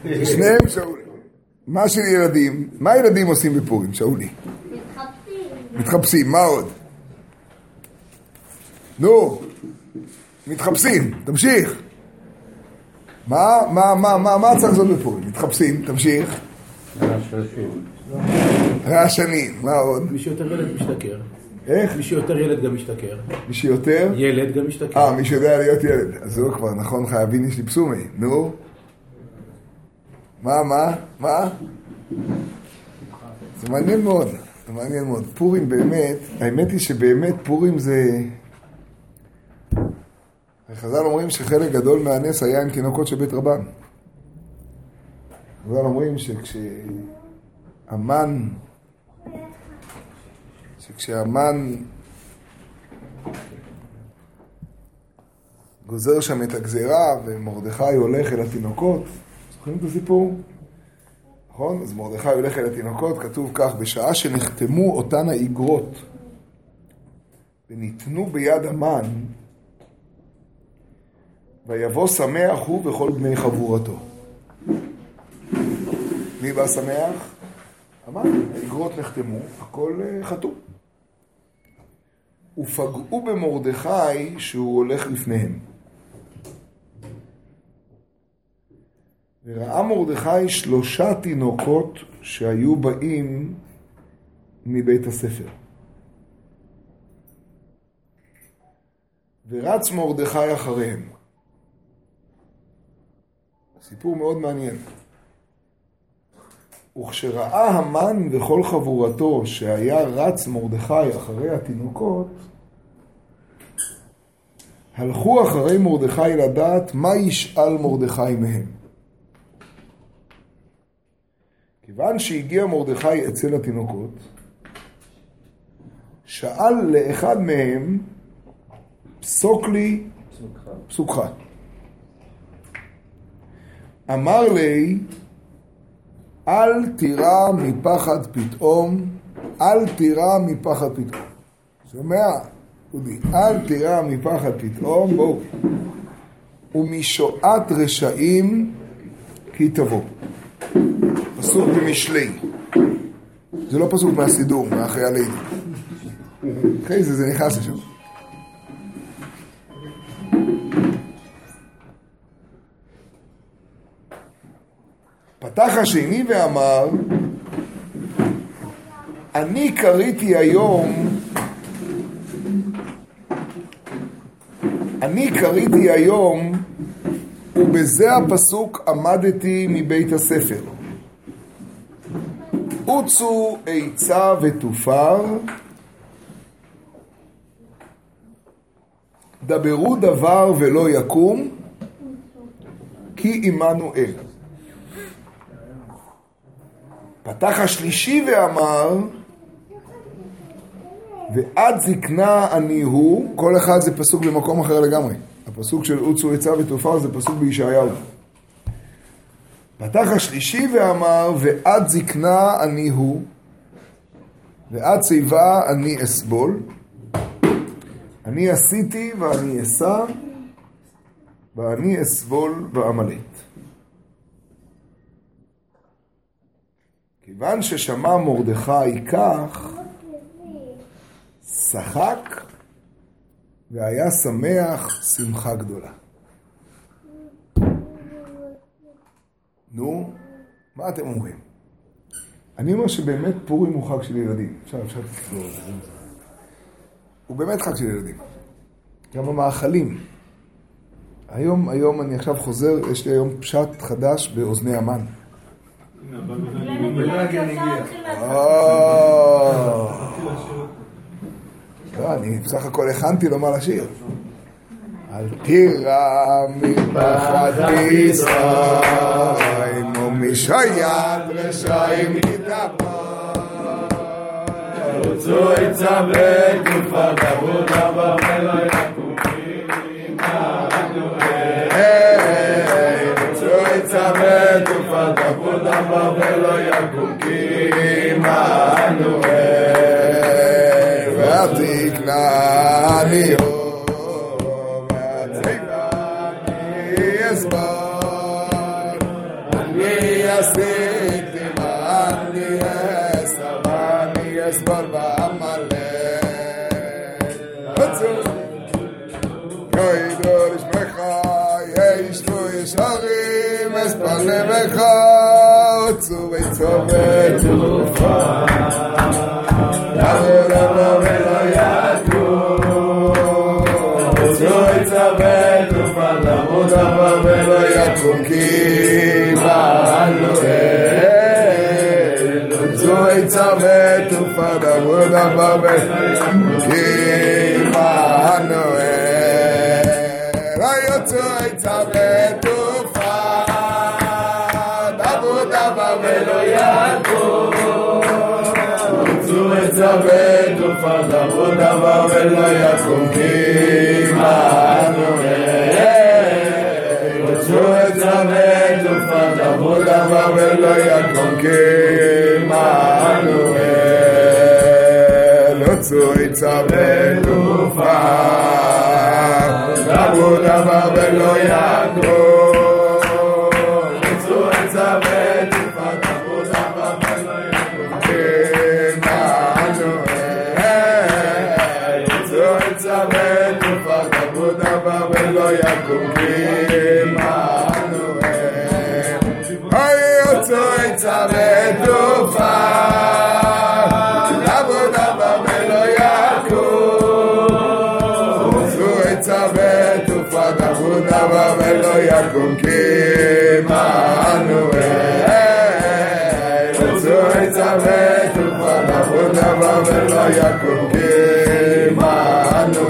שניהם שאולי. מה של ילדים? מה ילדים עושים בפורים, שאולי? מתחפשים, מה עוד? נו, מתחפשים, תמשיך. מה צריך לעשות בפורים? מתחפשים, תמשיך. רעשנים, מה עוד? מי שיותר ילד משתכר. איך? מי שיותר ילד גם משתכר. מי שיותר? ילד גם משתכר. מי שיודע להיות ילד. אז זהו כבר, נכון, חייבים יש לי פסומי. נו? מה? זה מעניין מאוד. זה מעניין מאוד. פורים באמת, האמת היא שבאמת פורים זה... חז"ל אומרים שחלק גדול מהנס היה עם תינוקות של בית רבן. חז"ל אומרים שכשהמן גוזר שם את הגזירה ומרדכי הולך אל התינוקות, זוכרים את הסיפור? נכון? אז מרדכי הולך אל התינוקות, כתוב כך, בשעה שנחתמו אותן האיגרות וניתנו ביד המן, ויבוא שמח הוא וכל בני חבורתו. מי בא שמח? המן. האיגרות נחתמו, הכל חתום. ופגעו במרדכי שהוא הולך לפניהם. וראה מרדכי 3 תינוקות שהיו באים מבית הספר. ורץ מרדכי אחריהם. סיפור מאוד מעניין. וכשראה המן וכל חבורתו שהיה רץ מרדכי אחרי התינוקות, הלכו אחרי מרדכי לדעת מה ישאל מרדכי מהם. כיוון שהגיע מרדכי אצל התינוקות, שאל לאחד מהם, פסוק לי פסוקך. אמר לי, אל תירא מפחד פתאום, אל תירא מפחד פתאום. שומע? אודי, אל תירא מפחד פתאום, בואו. ומשועת רשעים כי תבוא. פסוק במשלי. זה לא פסוק מהסידור, מאחרי הלילה. אחרי זה נכנס לשם. פתח השני ואמר, אני קראתי היום, ובזה הפסוק עמדתי מבית הספר. עוצו עצה ותופר, דברו דבר ולא יקום, כי עמנו אל. פתח השלישי ואמר, ועד זקנה אני הוא, כל אחד זה פסוק במקום אחר לגמרי. הפסוק של עוצו עצה ותופר זה פסוק בישעיהו. פתח השלישי ואמר, ועד זקנה אני הוא, ועד שיבה אני אסבול, אני עשיתי ואני אסע, ואני אסבול ועמלת. כיוון ששמע מרדכי כך, שחק והיה שמח שמחה גדולה. נו, מה אתם אומרים? אני אומר שבאמת פורים הוא חג של ילדים. אפשר תסלור את זה. הוא באמת חג של ילדים. גם המאכלים. היום אני עכשיו חוזר, יש לי היום פשט חדש באוזני המן. אני בסך הכל הכנתי לו מה לשיר. אל תירא מפחד מצרים ומשעיית רשעים יתבוא. עוצו עצה ותופר, דברו דבר ולא יקום, כי עמנו אל. עוצו עצה ותופר, דברו דבר ולא יקום, כי עמנו אל. ותקנה אני והציבה אני אסבור, אני עשיתי ואני אסבור בעמלק ידעו לשמך ישתו ישרים אספר נבך הוצאו ויצובת תרופה לעבוד אבא ולא יקום הוצאו ויצובת תרופה לעבוד אבא ולא יקום כי באנו הוצאו ויצובת תרופה לעבוד אבא ולא יקום כי באנו ולא יקום הוצאו עצבי תרופה לעבוד אבא ולא יקום כי באנו הוצאו עצבי תרופה לעבוד אבא ולא יקום כי באנו הוצאו עצבי תרופה לעבוד אבא ולא יקום ולא יקום כי באנו הוצאו עצבי תרופה לעבוד אבא ולא יקום הוצאו עצבי תרופה לעבוד אבא ולא יקום כי באנו הוצאו עצבי תרופה לעבוד אבא ולא יקום כי באנו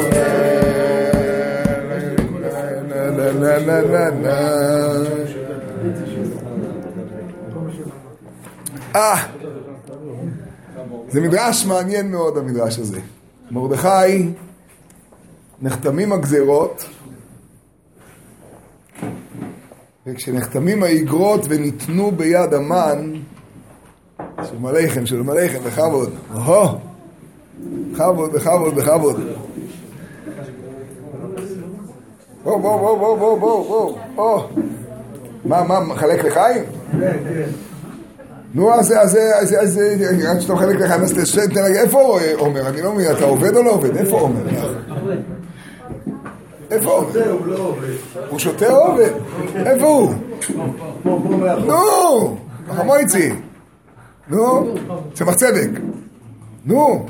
זה מדרש מעניין מאוד המדרש הזה. מרדכי נחתמים הגזרות וכשנחתמים האגרות וניתנו ביד המן שלום עליכם, שלום עליכם, בכבוד בכבוד, בכבוד, בכבוד בוא מה, מחלק לחיים? נו, אז רק שאתה מחלק לחיים, אז תן רגע, איפה עומר? אני לא מבין, אתה עובד או לא עובד? איפה עומר? איפה עומר? הוא שותה או עובד? איפה הוא? נו, החמויצי נו, צמח צדק נו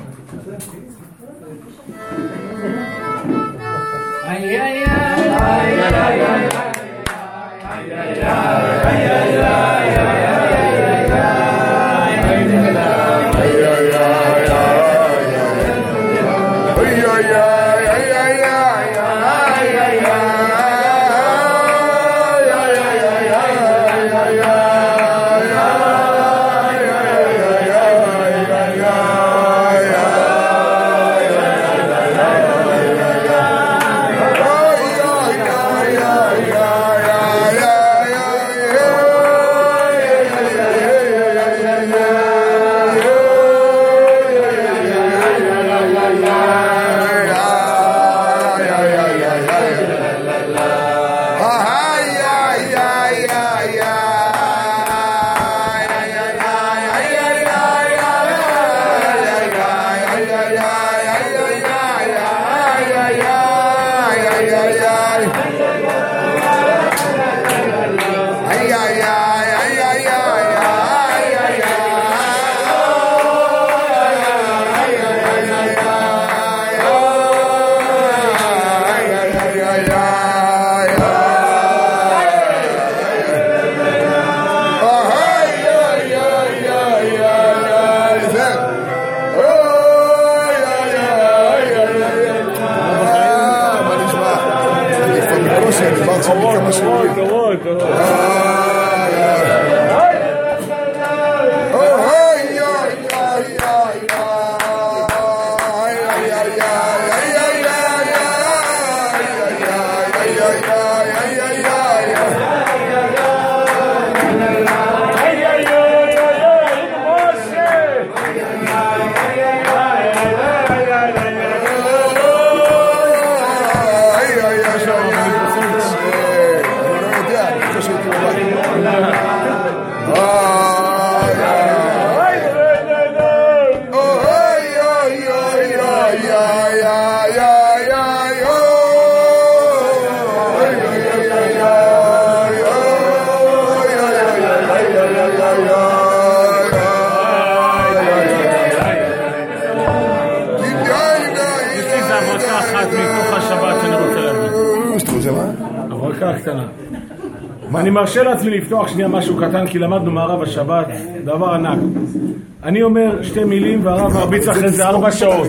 אני מרשה לעצמי לפתוח שנייה משהו קטן, כי למדנו מהרב השבת, דבר ענק. אני אומר 2 מילים והרב מרביץ אחרי זה 4 שעות.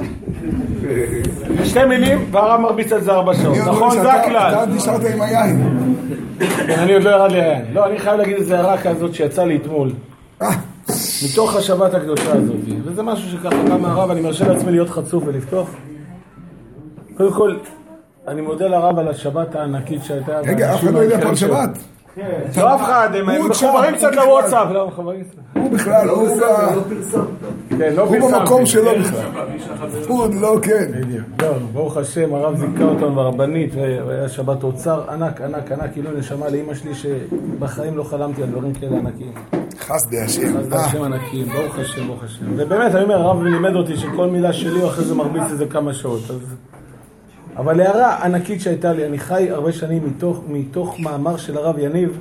2 מילים והרב מרביץ על זה 4 שעות. נכון, זה הכלל. אתה נשארת עם היין. אני עוד לא ירד לי היין. לא, אני חייב להגיד איזה הערה כזאת שיצא לי אתמול. מתוך השבת הקדושה הזאת. וזה משהו שככה בא מהרב, אני מרשה לעצמי להיות חצוף ולפתוח. קודם כל, אני מודה לרב על השבת הענקית שהייתה. רגע, אף אחד לא יודע פה על שבת. לא אף אחד, הם מחוברים קצת לוואטסאפ. הוא בכלל, הוא במקום שלו בכלל. הוא עוד לא, כן. ברוך השם, הרב זיכה אותנו ברבנית, והיה שבת אוצר ענק, ענק, ענק, כאילו נשמה לאמא שלי שבחיים לא חלמתי על דברים כאלה ענקים. חסדי השם. חסדי השם ענקים, ברוך השם, ברוך השם. ובאמת, אני אומר, הרב לימד אותי שכל מילה שלי הוא אחרי זה מרביץ איזה כמה שעות. אבל הערה ענקית שהייתה לי, אני חי הרבה שנים מתוך מאמר של הרב יניב,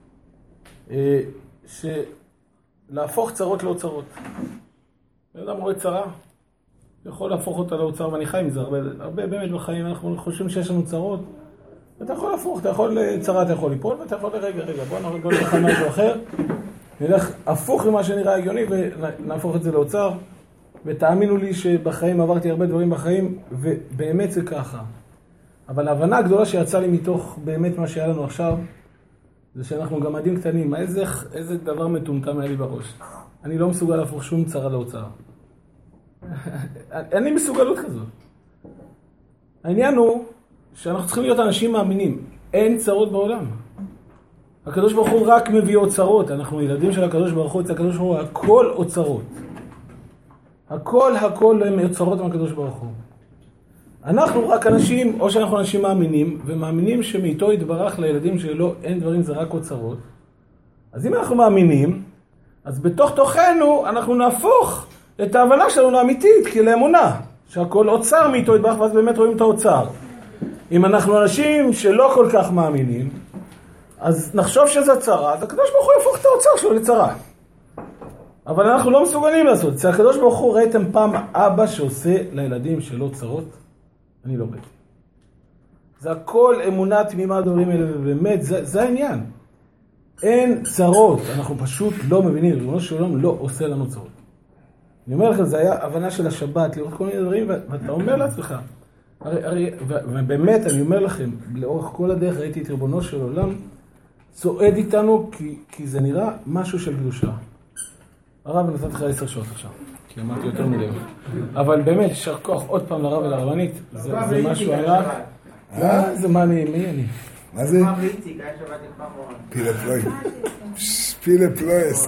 שלהפוך צרות לאוצרות. אדם רואה צרה, יכול להפוך אותה לאוצר, ואני חי עם זה הרבה באמת בחיים, אנחנו חושבים שיש לנו צרות, ואתה יכול להפוך, אתה יכול צרה, אתה יכול ליפול, ואתה יכול רגע, בוא נלך על משהו אחר, נלך הפוך ממה שנראה הגיוני, ונהפוך את זה לאוצר, ותאמינו לי שבחיים עברתי הרבה דברים בחיים, ובאמת זה ככה. אבל ההבנה הגדולה שיצאה לי מתוך באמת מה שהיה לנו עכשיו, זה שאנחנו גמדים קטנים. איזה דבר מטומטם היה לי בראש. אני לא מסוגל להפוך שום צרה לאוצר. אין לי מסוגלות כזאת. העניין הוא שאנחנו צריכים להיות אנשים מאמינים. אין צרות בעולם. הקדוש ברוך הוא רק מביא אוצרות. אנחנו ילדים של הקדוש ברוך הוא, אצל הקדוש ברוך הוא, הכל אוצרות. הכל הם אוצרות מהקדוש ברוך הוא. אנחנו רק אנשים, או שאנחנו אנשים מאמינים, ומאמינים שמאיתו יתברך לילדים שלו אין דברים, זה רק אוצרות. אז אם אנחנו מאמינים, אז בתוך תוכנו אנחנו נהפוך את ההבנה שלנו לאמיתית, כי לאמונה, שהכל אוצר מאיתו יתברך, ואז באמת רואים את האוצר. אם אנחנו אנשים שלא כל כך מאמינים, אז נחשוב שזה צרה, אז הקדוש ברוך הוא יהפוך את האוצר שלו לצרה. אבל אנחנו לא מסוגלים לעשות. אצל הקדוש ברוך הוא ראיתם פעם אבא שעושה לילדים שלו צרות? אני לא ראיתי. זה הכל אמונה תמימה הדברים האלה, ובאמת, זה העניין. אין צרות, אנחנו פשוט לא מבינים, ריבונו של עולם לא עושה לנו צרות. אני אומר לכם, זה היה הבנה של השבת, לראות כל מיני דברים, ואתה אומר לעצמך, ובאמת אני אומר לכם, לאורך כל הדרך ראיתי את ריבונו של עולם, צועד איתנו, כי זה נראה משהו של קדושה. הרב נתת לך 10 שעות עכשיו, כי אמרתי יותר מדי. אבל באמת, ישר כוח עוד פעם לרב ולרבנית, זה משהו ענק. זה מה מי אני? מה זה? פילה פלויס. פילה פלויס.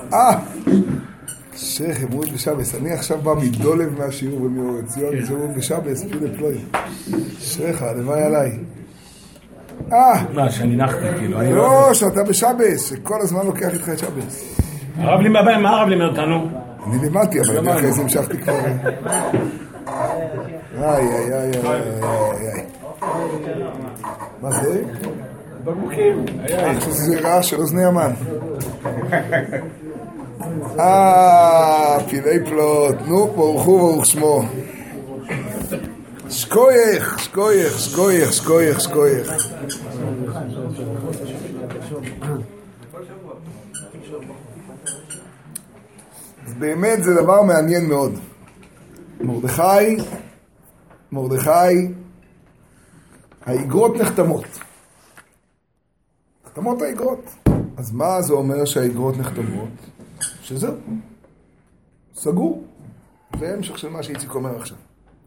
שייך, אמרות בשבס. אני עכשיו בא מדולב מהשיעור ומאור ציון, זה אמרות בשבס, פילה פלויס. שייך, הלוואי עליי. מה, שאני נחתי, כאילו. לא, שאתה בשבס, שכל הזמן לוקח איתך את שבס. הרב לימד, מה הרב לימד אותנו? אני לימדתי, אבל אחרי זה המשכתי כבר. איי. מה זה? בקבוקים. זה רעש של אוזני המן. פילי פלוט, נו, ברוך שמו. שקוייך. אז באמת זה דבר מעניין מאוד. מרדכי, האיגרות נחתמות. נחתמות האיגרות. אז מה זה אומר שהאיגרות נחתמות? שזהו. סגור. זה המשך של מה שאיציק אומר עכשיו.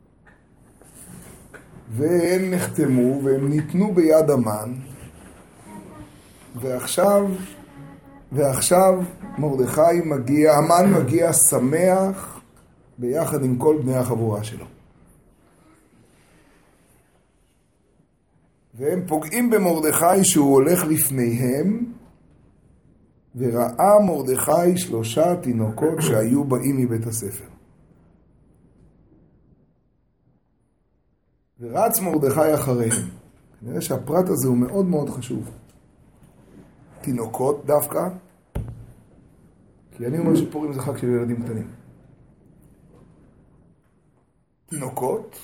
והם נחתמו והם ניתנו ביד המן. ועכשיו מרדכי מגיע, המן מגיע שמח ביחד עם כל בני החבורה שלו. והם פוגעים במרדכי שהוא הולך לפניהם, וראה מרדכי 3 תינוקות שהיו באים מבית הספר. ורץ מרדכי אחריהם. נראה שהפרט הזה הוא מאוד מאוד חשוב. תינוקות דווקא, כי אני אומר שפורים זה חג של ילדים קטנים. תינוקות,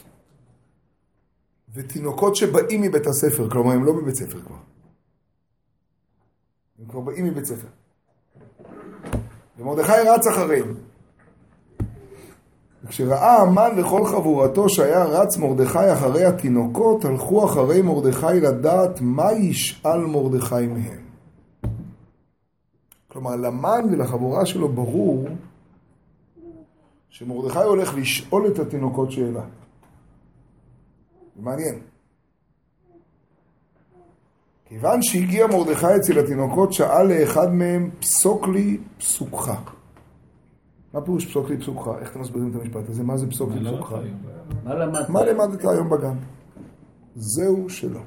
ותינוקות שבאים מבית הספר, כלומר הם לא בבית ספר כבר. הם כבר באים מבית ספר. ומרדכי רץ אחריהם. וכשראה המן וכל חבורתו שהיה רץ מרדכי אחרי התינוקות, הלכו אחרי מרדכי לדעת מה ישאל מרדכי מהם. כלומר, למן ולחבורה שלו ברור שמרדכי הולך לשאול את התינוקות שאלה. זה מעניין. כיוון שהגיע מרדכי אצל התינוקות, שאל לאחד מהם, פסוק לי פסוקך. מה פירוש פסוק לי פסוקך? איך אתם מסבירים את המשפט הזה? מה זה פסוק לי פסוקך? מה למדת היום בגן? זהו שלא.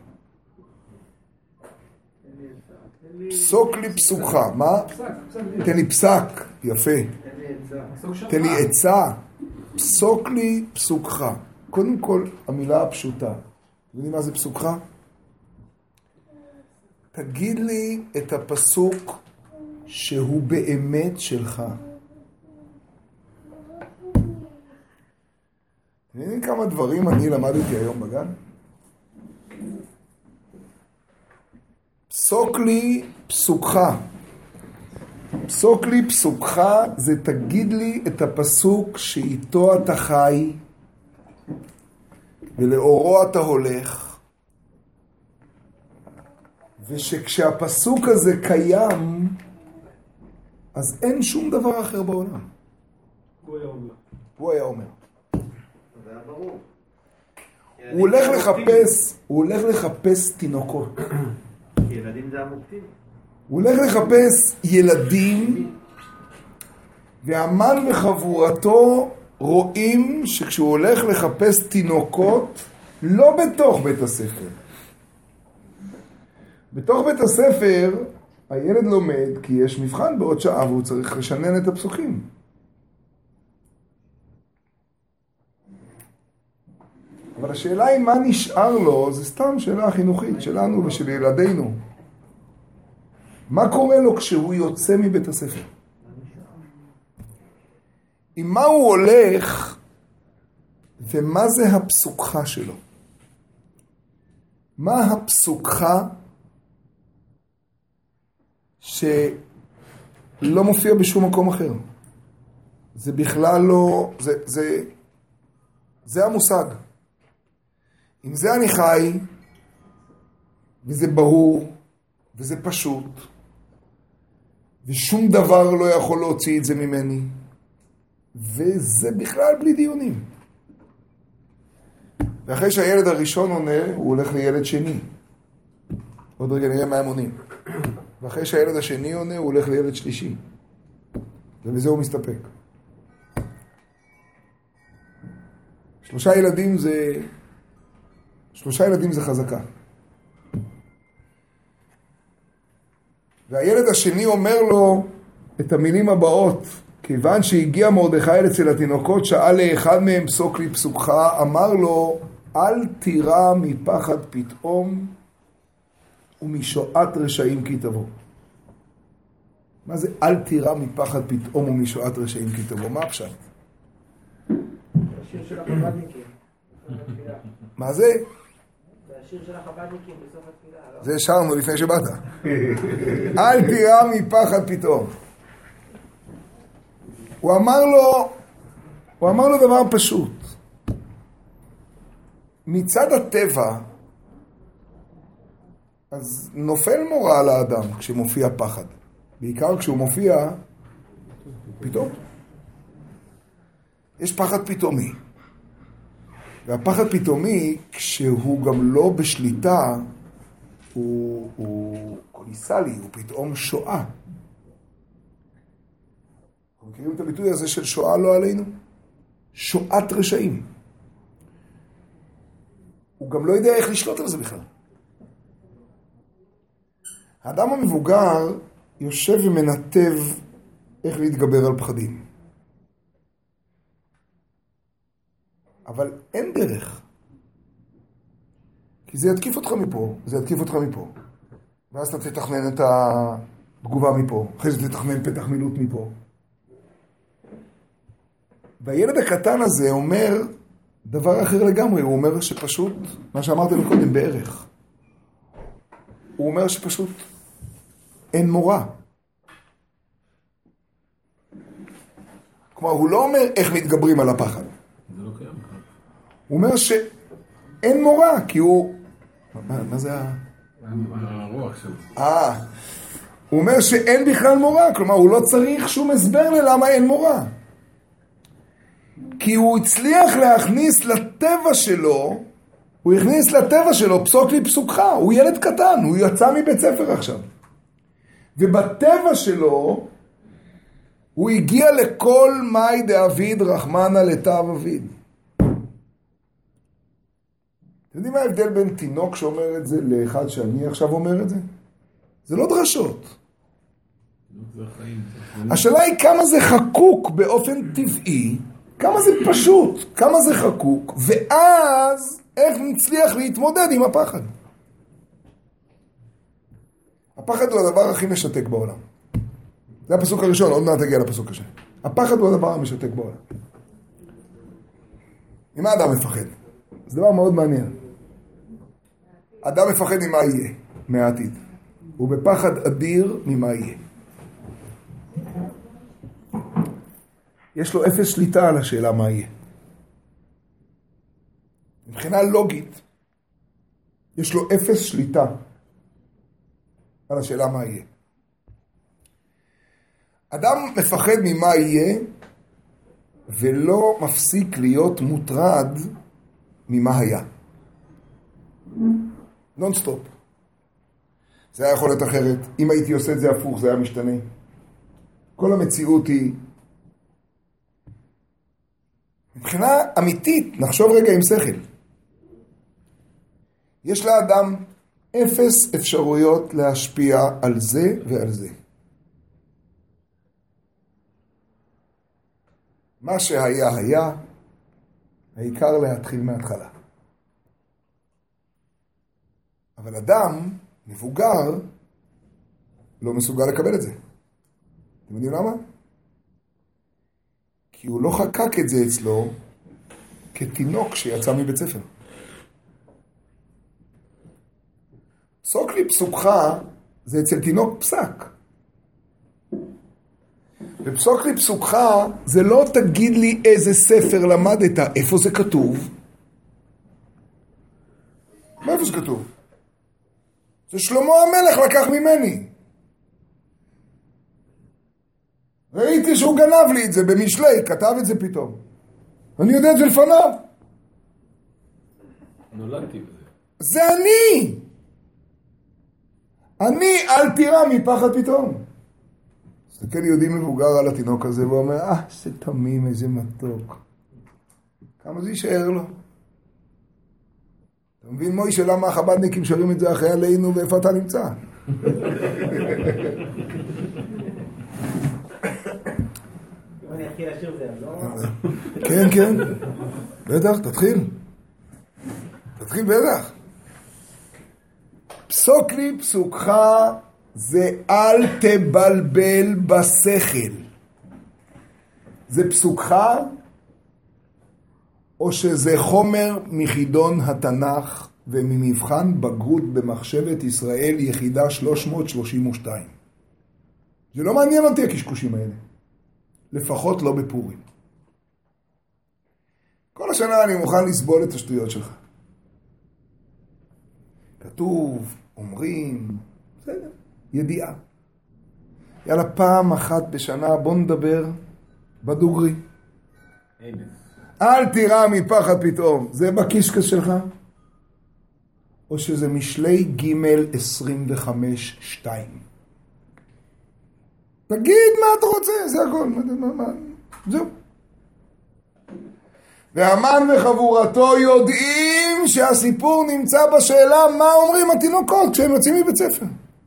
פסוק לי פסוקך. מה? תן לי פסק. יפה. תן לי עצה. פסוק לי פסוקך. קודם כל, המילה הפשוטה. אתם יודעים מה זה פסוקך? תגיד לי את הפסוק שהוא באמת שלך. אתם יודעים כמה דברים אני למדתי היום בגן? פסוק לי פסוקך. פסוק לי פסוקך זה תגיד לי את הפסוק שאיתו אתה חי ולאורו אתה הולך, ושכשהפסוק הזה קיים אז אין שום דבר אחר בעולם. הוא היה אומר. זה היה ברור. הוא הולך לחפש תינוקות. ילדים זה המוקטים. הוא הולך לחפש ילדים, והמן וחבורתו רואים שכשהוא הולך לחפש תינוקות, לא בתוך בית הספר. בתוך בית הספר הילד לומד כי יש מבחן בעוד שעה והוא צריך לשנן את הפסוקים. אבל השאלה היא מה נשאר לו, זה סתם שאלה חינוכית שלנו ושל ילדינו. מה קורה לו כשהוא יוצא מבית הספר? עם מה הוא הולך ומה זה הפסוקך שלו? מה הפסוקך שלא מופיע בשום מקום אחר? זה בכלל לא, זה המושג. עם זה אני חי, וזה ברור, וזה פשוט, ושום דבר לא יכול להוציא את זה ממני, וזה בכלל בלי דיונים. ואחרי שהילד הראשון עונה, הוא הולך לילד שני. עוד רגע נראה מה הם עונים. ואחרי שהילד השני עונה, הוא הולך לילד שלישי. ובזה הוא מסתפק. 3 ילדים זה חזקה. והילד השני אומר לו את המילים הבאות, כיוון שהגיע מרדכי אצל התינוקות, שאל לאחד מהם פסוק לי פסוקך, אמר לו, אל תירא מפחד פתאום ומשועת רשעים כי תבוא. מה זה אל תירא מפחד פתאום ומשועת רשעים כי תבוא? מה הפשט? השיר של החב"דניקים. מה זה? זה השיר של החב"דניקים בסוף התפילה. זה שרנו לפני שבאת. אל תירא מפחד פתאום. הוא אמר לו דבר פשוט. מצד הטבע, אז נופל מורא על האדם כשמופיע פחד. בעיקר כשהוא מופיע פתאום. יש פחד פתאומי. והפחד פתאומי, כשהוא גם לא בשליטה, הוא קוליסלי, הוא פתאום שואה. אנחנו מכירים את הביטוי הזה של שואה לא עלינו? שואת רשעים. הוא גם לא יודע איך לשלוט על זה בכלל. האדם המבוגר יושב ומנתב איך להתגבר על פחדים. אבל אין דרך. כי זה יתקיף אותך מפה, זה יתקיף אותך מפה. ואז אתה תתכנן את התגובה מפה. אחרי זה תתכנן פתח מילוט מפה. והילד הקטן הזה אומר דבר אחר לגמרי. הוא אומר שפשוט, מה שאמרתי לו קודם, בערך. הוא אומר שפשוט אין מורא. כלומר, הוא לא אומר איך מתגברים על הפחד. זה לא קיים. הוא אומר שאין מורא, כי הוא... מה זה הרוח שלו. הוא אומר שאין בכלל מורא, כלומר, הוא לא צריך שום הסבר ללמה אין מורא. כי הוא הצליח להכניס לטבע שלו, הוא הכניס לטבע שלו פסוק לי פסוקך, הוא ילד קטן, הוא יצא מבית ספר עכשיו. ובטבע שלו, הוא הגיע לכל מאי דאביד רחמנה לטב אביד. אתם יודעים מה ההבדל בין תינוק שאומר את זה לאחד שאני עכשיו אומר את זה? זה לא דרשות. השאלה היא כמה זה חקוק באופן טבעי, כמה זה פשוט, כמה זה חקוק, ואז איך נצליח להתמודד עם הפחד. הפחד הוא הדבר הכי משתק בעולם. זה הפסוק הראשון, עוד מעט תגיע לפסוק השני. הפחד הוא הדבר המשתק בעולם. ממה אדם מפחד? זה דבר מאוד מעניין. אדם מפחד ממה יהיה, מהעתיד. הוא בפחד אדיר ממה יהיה. יש לו אפס שליטה על השאלה מה יהיה. מבחינה לוגית, יש לו אפס שליטה על השאלה מה יהיה. אדם מפחד ממה יהיה, ולא מפסיק להיות מוטרד ממה היה. נון סטופ. זה היה יכול להיות אחרת. אם הייתי עושה את זה הפוך, זה היה משתנה. כל המציאות היא... מבחינה אמיתית, נחשוב רגע עם שכל. יש לאדם אפס אפשרויות להשפיע על זה ועל זה. מה שהיה היה, העיקר להתחיל מההתחלה. אבל אדם מבוגר לא מסוגל לקבל את זה. אתם יודעים למה? כי הוא לא חקק את זה אצלו כתינוק שיצא מבית ספר. פסוק לי פסוקך זה אצל תינוק פסק. ופסוק לי פסוקך זה לא תגיד לי איזה ספר למדת, איפה זה כתוב? מאיפה זה כתוב? זה שלמה המלך לקח ממני. ראיתי שהוא גנב לי את זה במשלי, כתב את זה פתאום. אני יודע את זה לפניו. נולדתי בזה. זה אני! אני אל תירא מפחד פתאום. מסתכל יהודי מבוגר על התינוק הזה ואומר, זה תמים, איזה מתוק. כמה זה יישאר לו? אתה מבין מוישה למה החבדניקים שרים את זה אחרי עלינו ואיפה אתה נמצא? אני אתחיל לשיר זה, לא? כן, כן. בטח, תתחיל. תתחיל בטח. פסוק לי פסוקך זה אל תבלבל בשכל. זה פסוקך או שזה חומר מחידון התנ"ך וממבחן בגרות במחשבת ישראל יחידה 332. זה לא מעניין אותי הקשקושים האלה. לפחות לא בפורים. כל השנה אני מוכן לסבול את השטויות שלך. כתוב, אומרים, בסדר, ידיעה. יאללה, פעם אחת בשנה בוא נדבר בדוגרי. אל תירא מפחד פתאום. זה בקישקס שלך? או שזה משלי ג' 25-2? תגיד מה אתה רוצה, זה הכל. זהו. והמן וחבורתו יודעים שהסיפור נמצא בשאלה מה אומרים התינוקות כשהם יוצאים מבית ספר.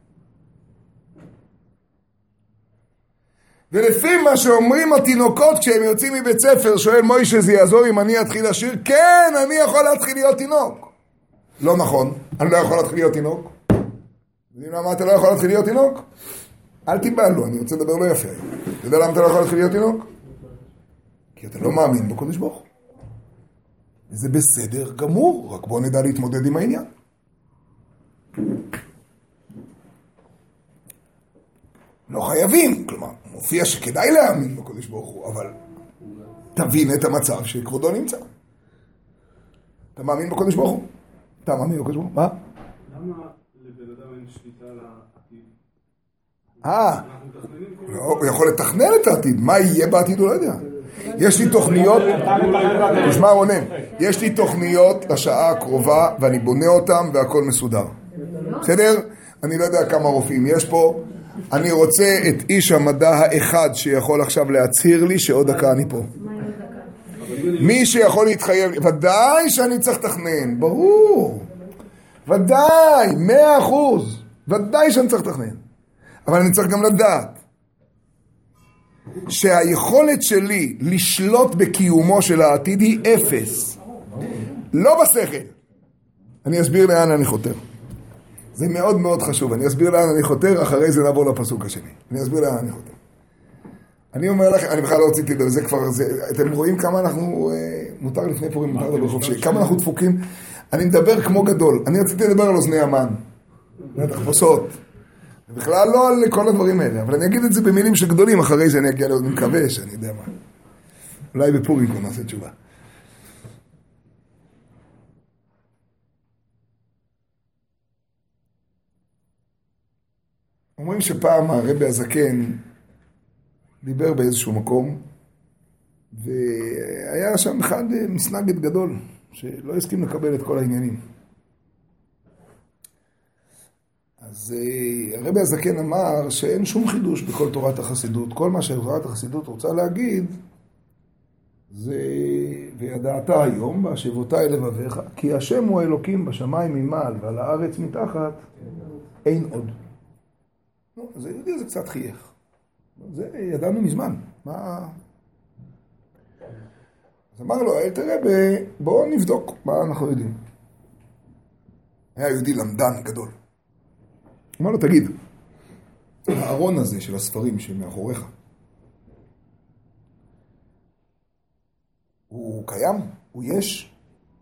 ולפי מה שאומרים התינוקות כשהם יוצאים מבית ספר, שואל מוישה זה יעזור אם אני אתחיל לשיר? כן, אני יכול להתחיל להיות תינוק. לא נכון, אני לא יכול להתחיל להיות תינוק. יודעים למה אתה לא יכול להתחיל להיות תינוק? אל תיבלו, אני רוצה לדבר לא יפה. אתה יודע למה אתה לא יכול להתחיל להיות תינוק? כי אתה לא מאמין בקודש ברוך הוא. זה בסדר גמור, רק בוא נדע להתמודד עם העניין. לא חייבים, כלומר, מופיע שכדאי להאמין בקודש ברוך הוא, אבל תבין את המצב שכבודו נמצא. אתה מאמין בקודש ברוך הוא? אתה מאמין בקודש ברוך הוא? מה? למה לבן אדם אין שליטה על העתיד? לא, הוא יכול לתכנן את העתיד, מה יהיה בעתיד הוא לא יודע. יש לי תוכניות, תשמע רונן, יש לי תוכניות לשעה הקרובה ואני בונה אותם והכל מסודר. בסדר? אני לא יודע כמה רופאים יש פה, אני רוצה את איש המדע האחד שיכול עכשיו להצהיר לי שעוד דקה אני פה. מי שיכול להתחייב, ודאי שאני צריך לתכנן, ברור, ודאי, 100%, ודאי שאני צריך לתכנן, אבל אני צריך גם לדעת שהיכולת שלי לשלוט בקיומו של העתיד היא 0, לא בשכל. אני אסביר לאן אני חותר, זה מאוד מאוד חשוב, אני אסביר לאן אני חותר, אחרי זה נעבור לפסוק השני, אני אסביר לאן אני חותר. אני אומר לכם, אני בכלל לא רציתי לדבר, זה כבר, אתם רואים כמה אנחנו, מותר לפני פורים, מותר לדבר חופשי, כמה אנחנו דפוקים, אני מדבר כמו גדול, אני רציתי לדבר על אוזני המן, תחפושות, בכלל לא על כל הדברים האלה, אבל אני אגיד את זה במילים של גדולים, אחרי זה אני אגיע לעוד, אני מקווה שאני יודע מה. אולי בפורים כבר נעשה תשובה. אומרים שפעם הרבי הזקן דיבר באיזשהו מקום, והיה שם אחד מסנגד גדול, שלא הסכים לקבל את כל העניינים. אז הרבי הזקן אמר שאין שום חידוש בכל תורת החסידות. כל מה שתורת החסידות רוצה להגיד, זה וידעת היום, והשבותה אל לבביך, כי השם הוא האלוקים בשמיים ממעל ועל הארץ מתחת, אין עוד. אז היהודי זה קצת חייך. זה ידענו מזמן. מה? אז אמר לו, תראה, בואו נבדוק מה אנחנו יודעים. היה יהודי למדן גדול. אמר לו, תגיד, הארון הזה של הספרים שמאחוריך, הוא קיים? הוא יש?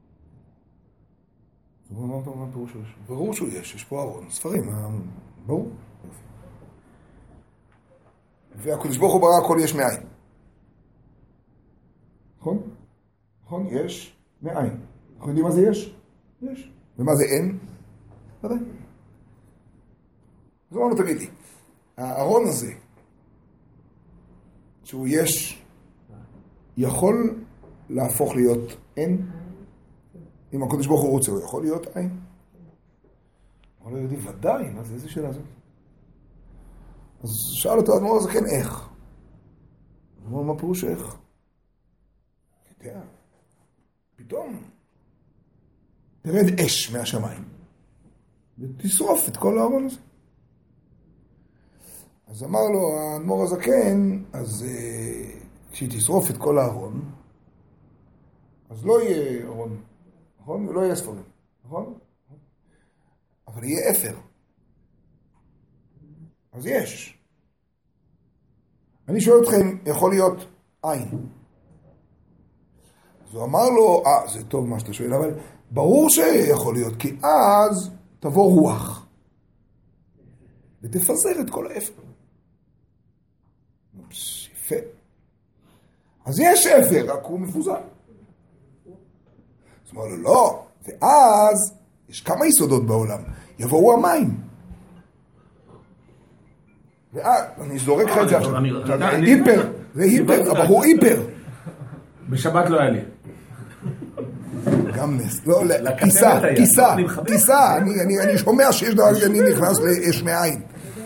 מה פירוש יש? ברור שהוא יש פה ארון, ספרים, ברור. והקדוש ברוך הוא ברא הכל יש מאין. נכון? נכון? יש מאין. אנחנו יודעים מה זה יש? יש. ומה זה אין? ודאי. אז אמרנו, תגיד לי, הארון הזה, שהוא יש, יכול להפוך להיות אין? אם הקדוש ברוך הוא רוצה, הוא יכול להיות אין? אבל לא יודעים, ודאי, מה זה? איזה שאלה זאת? אז שאל אותו האדמו"ר הזקן, איך? הוא אומר, מה פירוש איך? יודע, פתאום תרד אש מהשמיים ותשרוף את כל הארון הזה. אז אמר לו האדמו"ר הזקן, אז כשהיא תשרוף את כל הארון, אז לא יהיה ארון, נכון? ולא יהיה ספרים, נכון? אבל יהיה אפר. אז יש. אני שואל אתכם, יכול להיות עין. אז הוא אמר לו, זה טוב מה שאתה שואל, אבל ברור שיכול להיות, כי אז תבוא רוח ותפזר את כל האפר. יפה. אז יש אפר, רק הוא מפוזר. אז הוא אמר לו, לא. ואז יש כמה יסודות בעולם. יבואו המים. אני זורק לך את זה עכשיו. היפר, זה היפר, אבל הוא היפר. בשבת לא היה לי. גם נס, לא, כיסה, אני שומע שיש דבר, אני נכנס לאש מאין.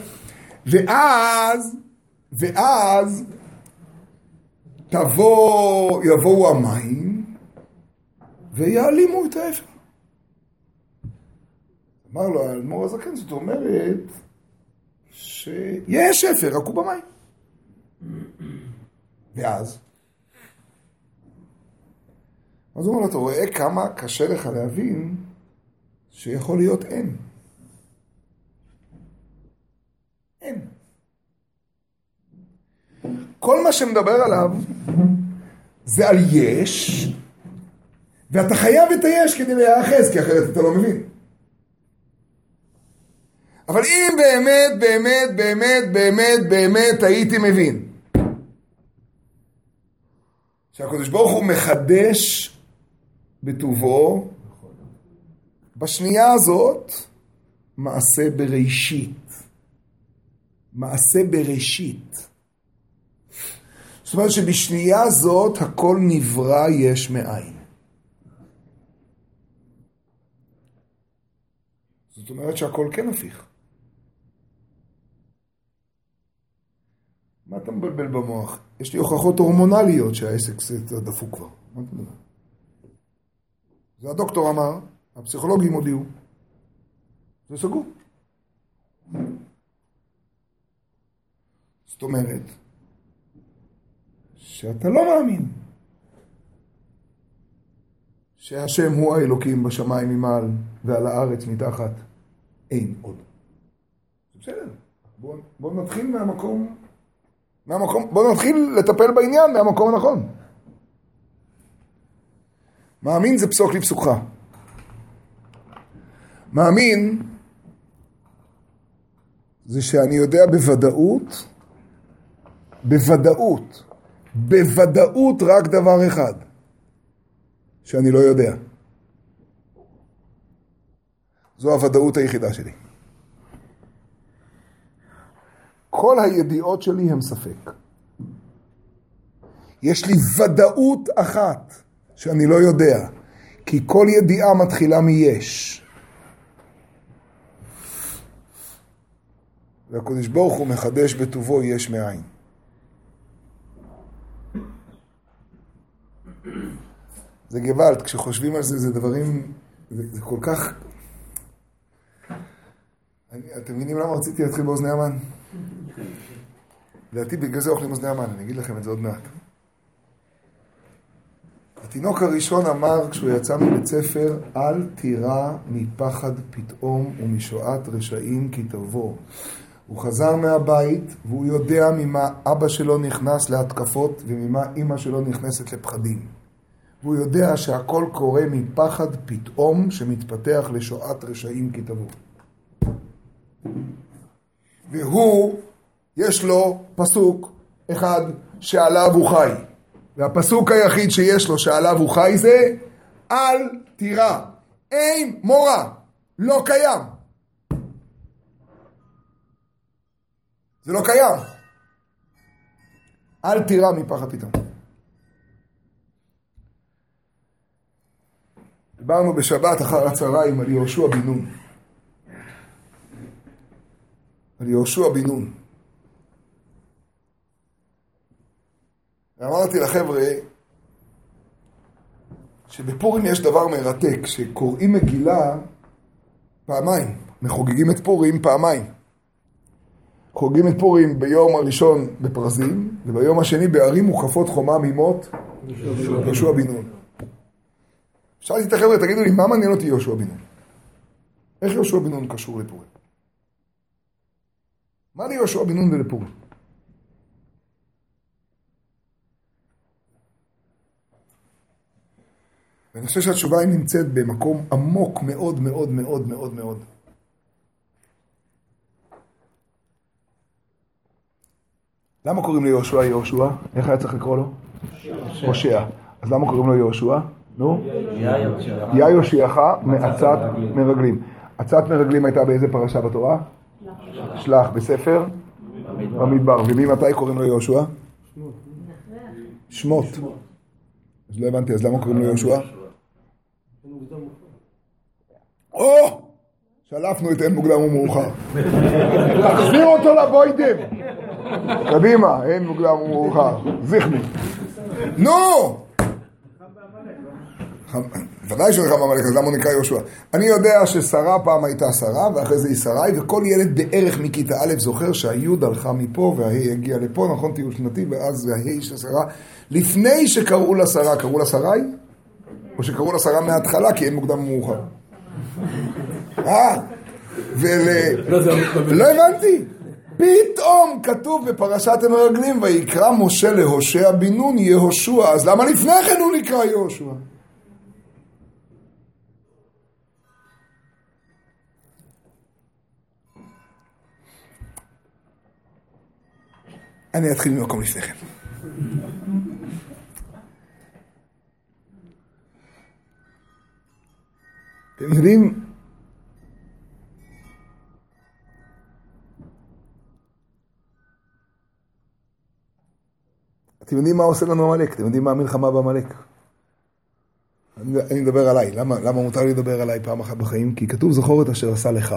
ואז יבואו המים ויעלימו את האפר. אמר לו, האדמו"ר הזקן, זאת אומרת שיש אפר, רק הוא במים. ואז הוא אומר לו, אתה רואה כמה קשה לך להבין שיכול להיות אין. אין. כל מה שמדבר עליו זה על יש, ואתה חייב את היש כדי להיאחז, כי אחרת אתה לא מבין. אבל אם באמת, באמת, באמת, באמת, באמת הייתי מבין שהקדוש ברוך הוא מחדש בטובו, בשנייה הזאת מעשה בראשית. מעשה בראשית. זאת אומרת שבשנייה הזאת הכל נברא יש מאין. זאת אומרת שהכל כן הפיך. מה אתה מבלבל במוח? יש לי הוכחות הורמונליות שהעסק זה דפוק כבר. מה אתה מדבר? זה הדוקטור אמר, הפסיכולוגים הודיעו. זה סגור. זאת אומרת, שאתה לא מאמין שהשם הוא האלוקים בשמיים ממעל ועל הארץ מתחת אין עוד. זה בסדר. בוא נתחיל מהמקום, בוא נתחיל לטפל בעניין מהמקום הנכון. מאמין זה פסוק לפסוקך. מאמין זה שאני יודע בוודאות רק דבר אחד, שאני לא יודע. זו הוודאות היחידה שלי. כל הידיעות שלי הם ספק. יש לי ודאות אחת שאני לא יודע, כי כל ידיעה מתחילה מיש. והקדוש ברוך הוא מחדש בטובו יש מאין. זה גוואלד, כשחושבים על זה, זה דברים, זה כל כך... אתם מבינים למה רציתי להתחיל באוזני המן? לדעתי בגלל זה אוכלים אוזני המן, אני אגיד לכם את זה עוד מעט. התינוק הראשון אמר כשהוא יצא מבית ספר, אל תירא מפחד פתאום ומשועת רשעים כי תבוא. הוא חזר מהבית והוא יודע ממה אבא שלו נכנס להתקפות וממה אמא שלו נכנסת לפחדים. והוא יודע שהכל קורה מפחד פתאום שמתפתח לשועת רשעים כי תבוא. והוא, יש לו פסוק אחד שעליו הוא חי. והפסוק היחיד שיש לו שעליו הוא חי זה, אל תירא. אין מורא. לא קיים. זה לא קיים. אל תירא מפחד פתאום. דיברנו בשבת אחר הצהריים על יהושע בן נון. על יהושע בן נון. ואמרתי לחבר'ה שבפורים יש דבר מרתק, שקוראים מגילה פעמיים, מחוגגים את פורים פעמיים. חוגגים את פורים ביום הראשון בפרזים, וביום השני בערים מוקפות חומה ממות יהושע בן נון. שאלתי את החבר'ה, תגידו לי, מה מעניין אותי יהושע בן נון? איך יהושע בן נון קשור לפורים? מה לי יהושע בן נון ולפורים? ואני חושב שהתשובה היא נמצאת במקום עמוק מאוד מאוד מאוד מאוד מאוד. למה קוראים ליהושע יהושע? איך היה צריך לקרוא לו? הושע. אז למה קוראים לו יהושע? נו? יה יושיעך מעצת מרגלים. עצת מרגלים הייתה באיזה פרשה בתורה? שלח, בספר? במדבר. וממתי קוראים לו יהושע? שמות. אז לא הבנתי, אז למה קוראים לו יהושע? שלפנו את אין מוקדם ומאוחר. תחזיר אותו לבוידם. קדימה, אין מוקדם ומאוחר. זיכני. נו! ודאי שלך במלך, אז למה הוא נקרא יהושע? אני יודע ששרה פעם הייתה שרה, ואחרי זה היא שרי, וכל ילד בערך מכיתה א' זוכר שהיוד הלכה מפה, וההיא הגיעה לפה, נכון, טיול שנתי, ואז ההיא של שרה. לפני שקראו לה שרה, קראו לה שרי? או שקראו לה שרה מההתחלה, כי אין מוקדם ומאוחר. לא הבנתי. פתאום כתוב בפרשת המרגלים, ויקרא משה להושע בן נון יהושע, אז למה לפני כן הוא נקרא יהושע? אני אתחיל ממקום לפניכם. אתם יודעים, מה עושה לנו עמלק? אתם יודעים מה המלחמה בעמלק? אני מדבר עליי. למה מותר לי לדבר עליי פעם אחת בחיים? כי כתוב זכור את אשר עשה לך.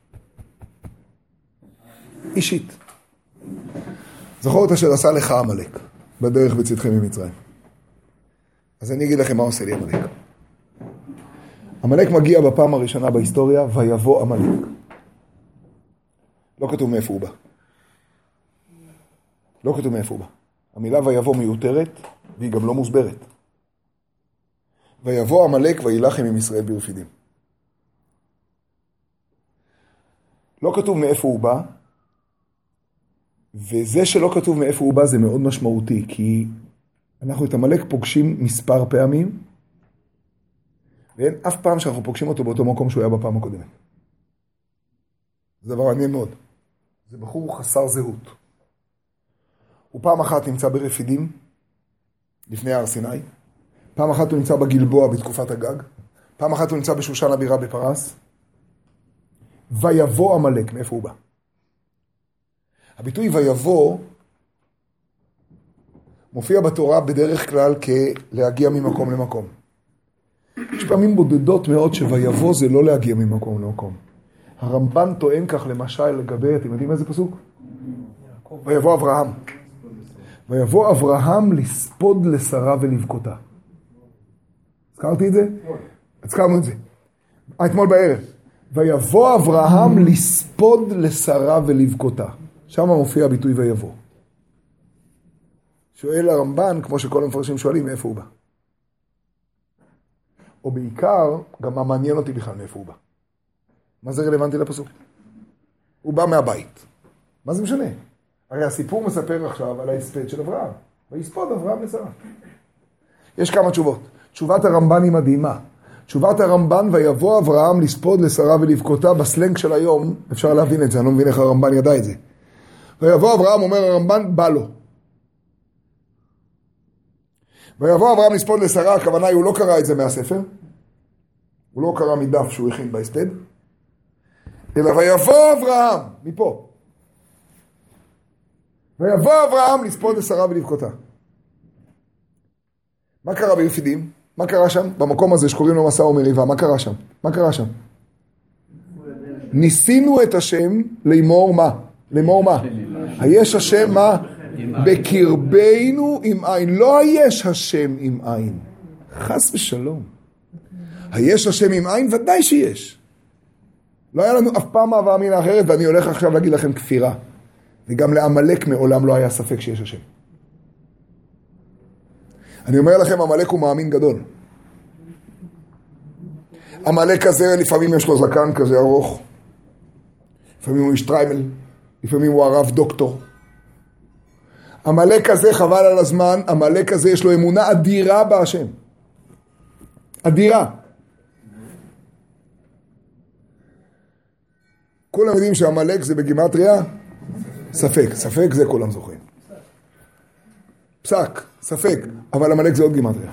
אישית. זכור את אשר עשה לך עמלק, בדרך בצאתכם ממצרים. אז אני אגיד לכם מה עושה לי עמלק. עמלק מגיע בפעם הראשונה בהיסטוריה, ויבוא עמלק. לא כתוב מאיפה הוא בא. לא כתוב מאיפה הוא בא. המילה ויבוא מיותרת, והיא גם לא מוסברת. ויבוא עמלק וילחם עם ישראל ברפידים. לא כתוב מאיפה הוא בא, וזה שלא כתוב מאיפה הוא בא זה מאוד משמעותי, כי אנחנו את עמלק פוגשים מספר פעמים, ואין אף פעם שאנחנו פוגשים אותו באותו מקום שהוא היה בפעם הקודמת. זה דבר מעניין מאוד. זה בחור חסר זהות. הוא פעם אחת נמצא ברפידים, לפני הר סיני, פעם אחת הוא נמצא בגלבוע בתקופת הגג, פעם אחת הוא נמצא בשושן הבירה בפרס, ויבוא עמלק, מאיפה הוא בא? הביטוי ויבוא מופיע בתורה בדרך כלל כלהגיע ממקום למקום. יש פעמים בודדות מאוד שויבוא זה לא להגיע ממקום למקום. הרמב"ן טוען כך למשל לגבי, אתם יודעים איזה פסוק? ויבוא אברהם. ויבוא אברהם לספוד לשרה ולבכותה. הזכרתי את זה? הזכרנו את זה. אתמול בערב. ויבוא אברהם לספוד לשרה ולבכותה. שם מופיע הביטוי ויבוא. שואל הרמב"ן, כמו שכל המפרשים שואלים, מאיפה הוא בא? או בעיקר, גם מה מעניין אותי בכלל מאיפה הוא בא. מה זה רלוונטי לפסוק? הוא בא מהבית. מה זה משנה? הרי הסיפור מספר עכשיו על ההספד של אברהם. ויספוד אברהם לשרה. יש כמה תשובות. תשובת הרמב"ן היא מדהימה. תשובת הרמב"ן, ויבוא אברהם לספוד לשרה ולבכותה, בסלנג של היום, אפשר להבין את זה, אני לא מבין איך הרמב"ן ידע את זה. ויבוא אברהם, אומר הרמב"ן, בא לו. ויבוא אברהם לספוד לשרה, הכוונה היא, הוא לא קרא את זה מהספר, הוא לא קרא מדף שהוא הכין בהספד, אלא ויבוא אברהם, מפה. ויבוא אברהם לספוד לשרה ולבכותה. מה קרה ברפידים? מה קרה שם? במקום הזה שקוראים לו מסע ומריבה, מה קרה שם? מה קרה שם? ניסינו את השם לאמור מה? לאמור מה? היש השם מה? בקרבנו עם עין. לא היש השם עם עין. חס ושלום. היש השם עם עין? ודאי שיש. לא היה לנו אף פעם אהבה אמינה אחרת, ואני הולך עכשיו להגיד לכם כפירה. וגם לעמלק מעולם לא היה ספק שיש השם. אני אומר לכם, עמלק הוא מאמין גדול. עמלק כזה, לפעמים יש לו זקן כזה ארוך. לפעמים הוא איש טריימל. לפעמים הוא הרב דוקטור. עמלק כזה, חבל על הזמן, עמלק כזה יש לו אמונה אדירה בהשם. אדירה. כולם יודעים שעמלק זה בגימטריה? ספק. ספק זה כולם זוכרים. פסק, ספק. אבל עמלק זה עוד גימטריה.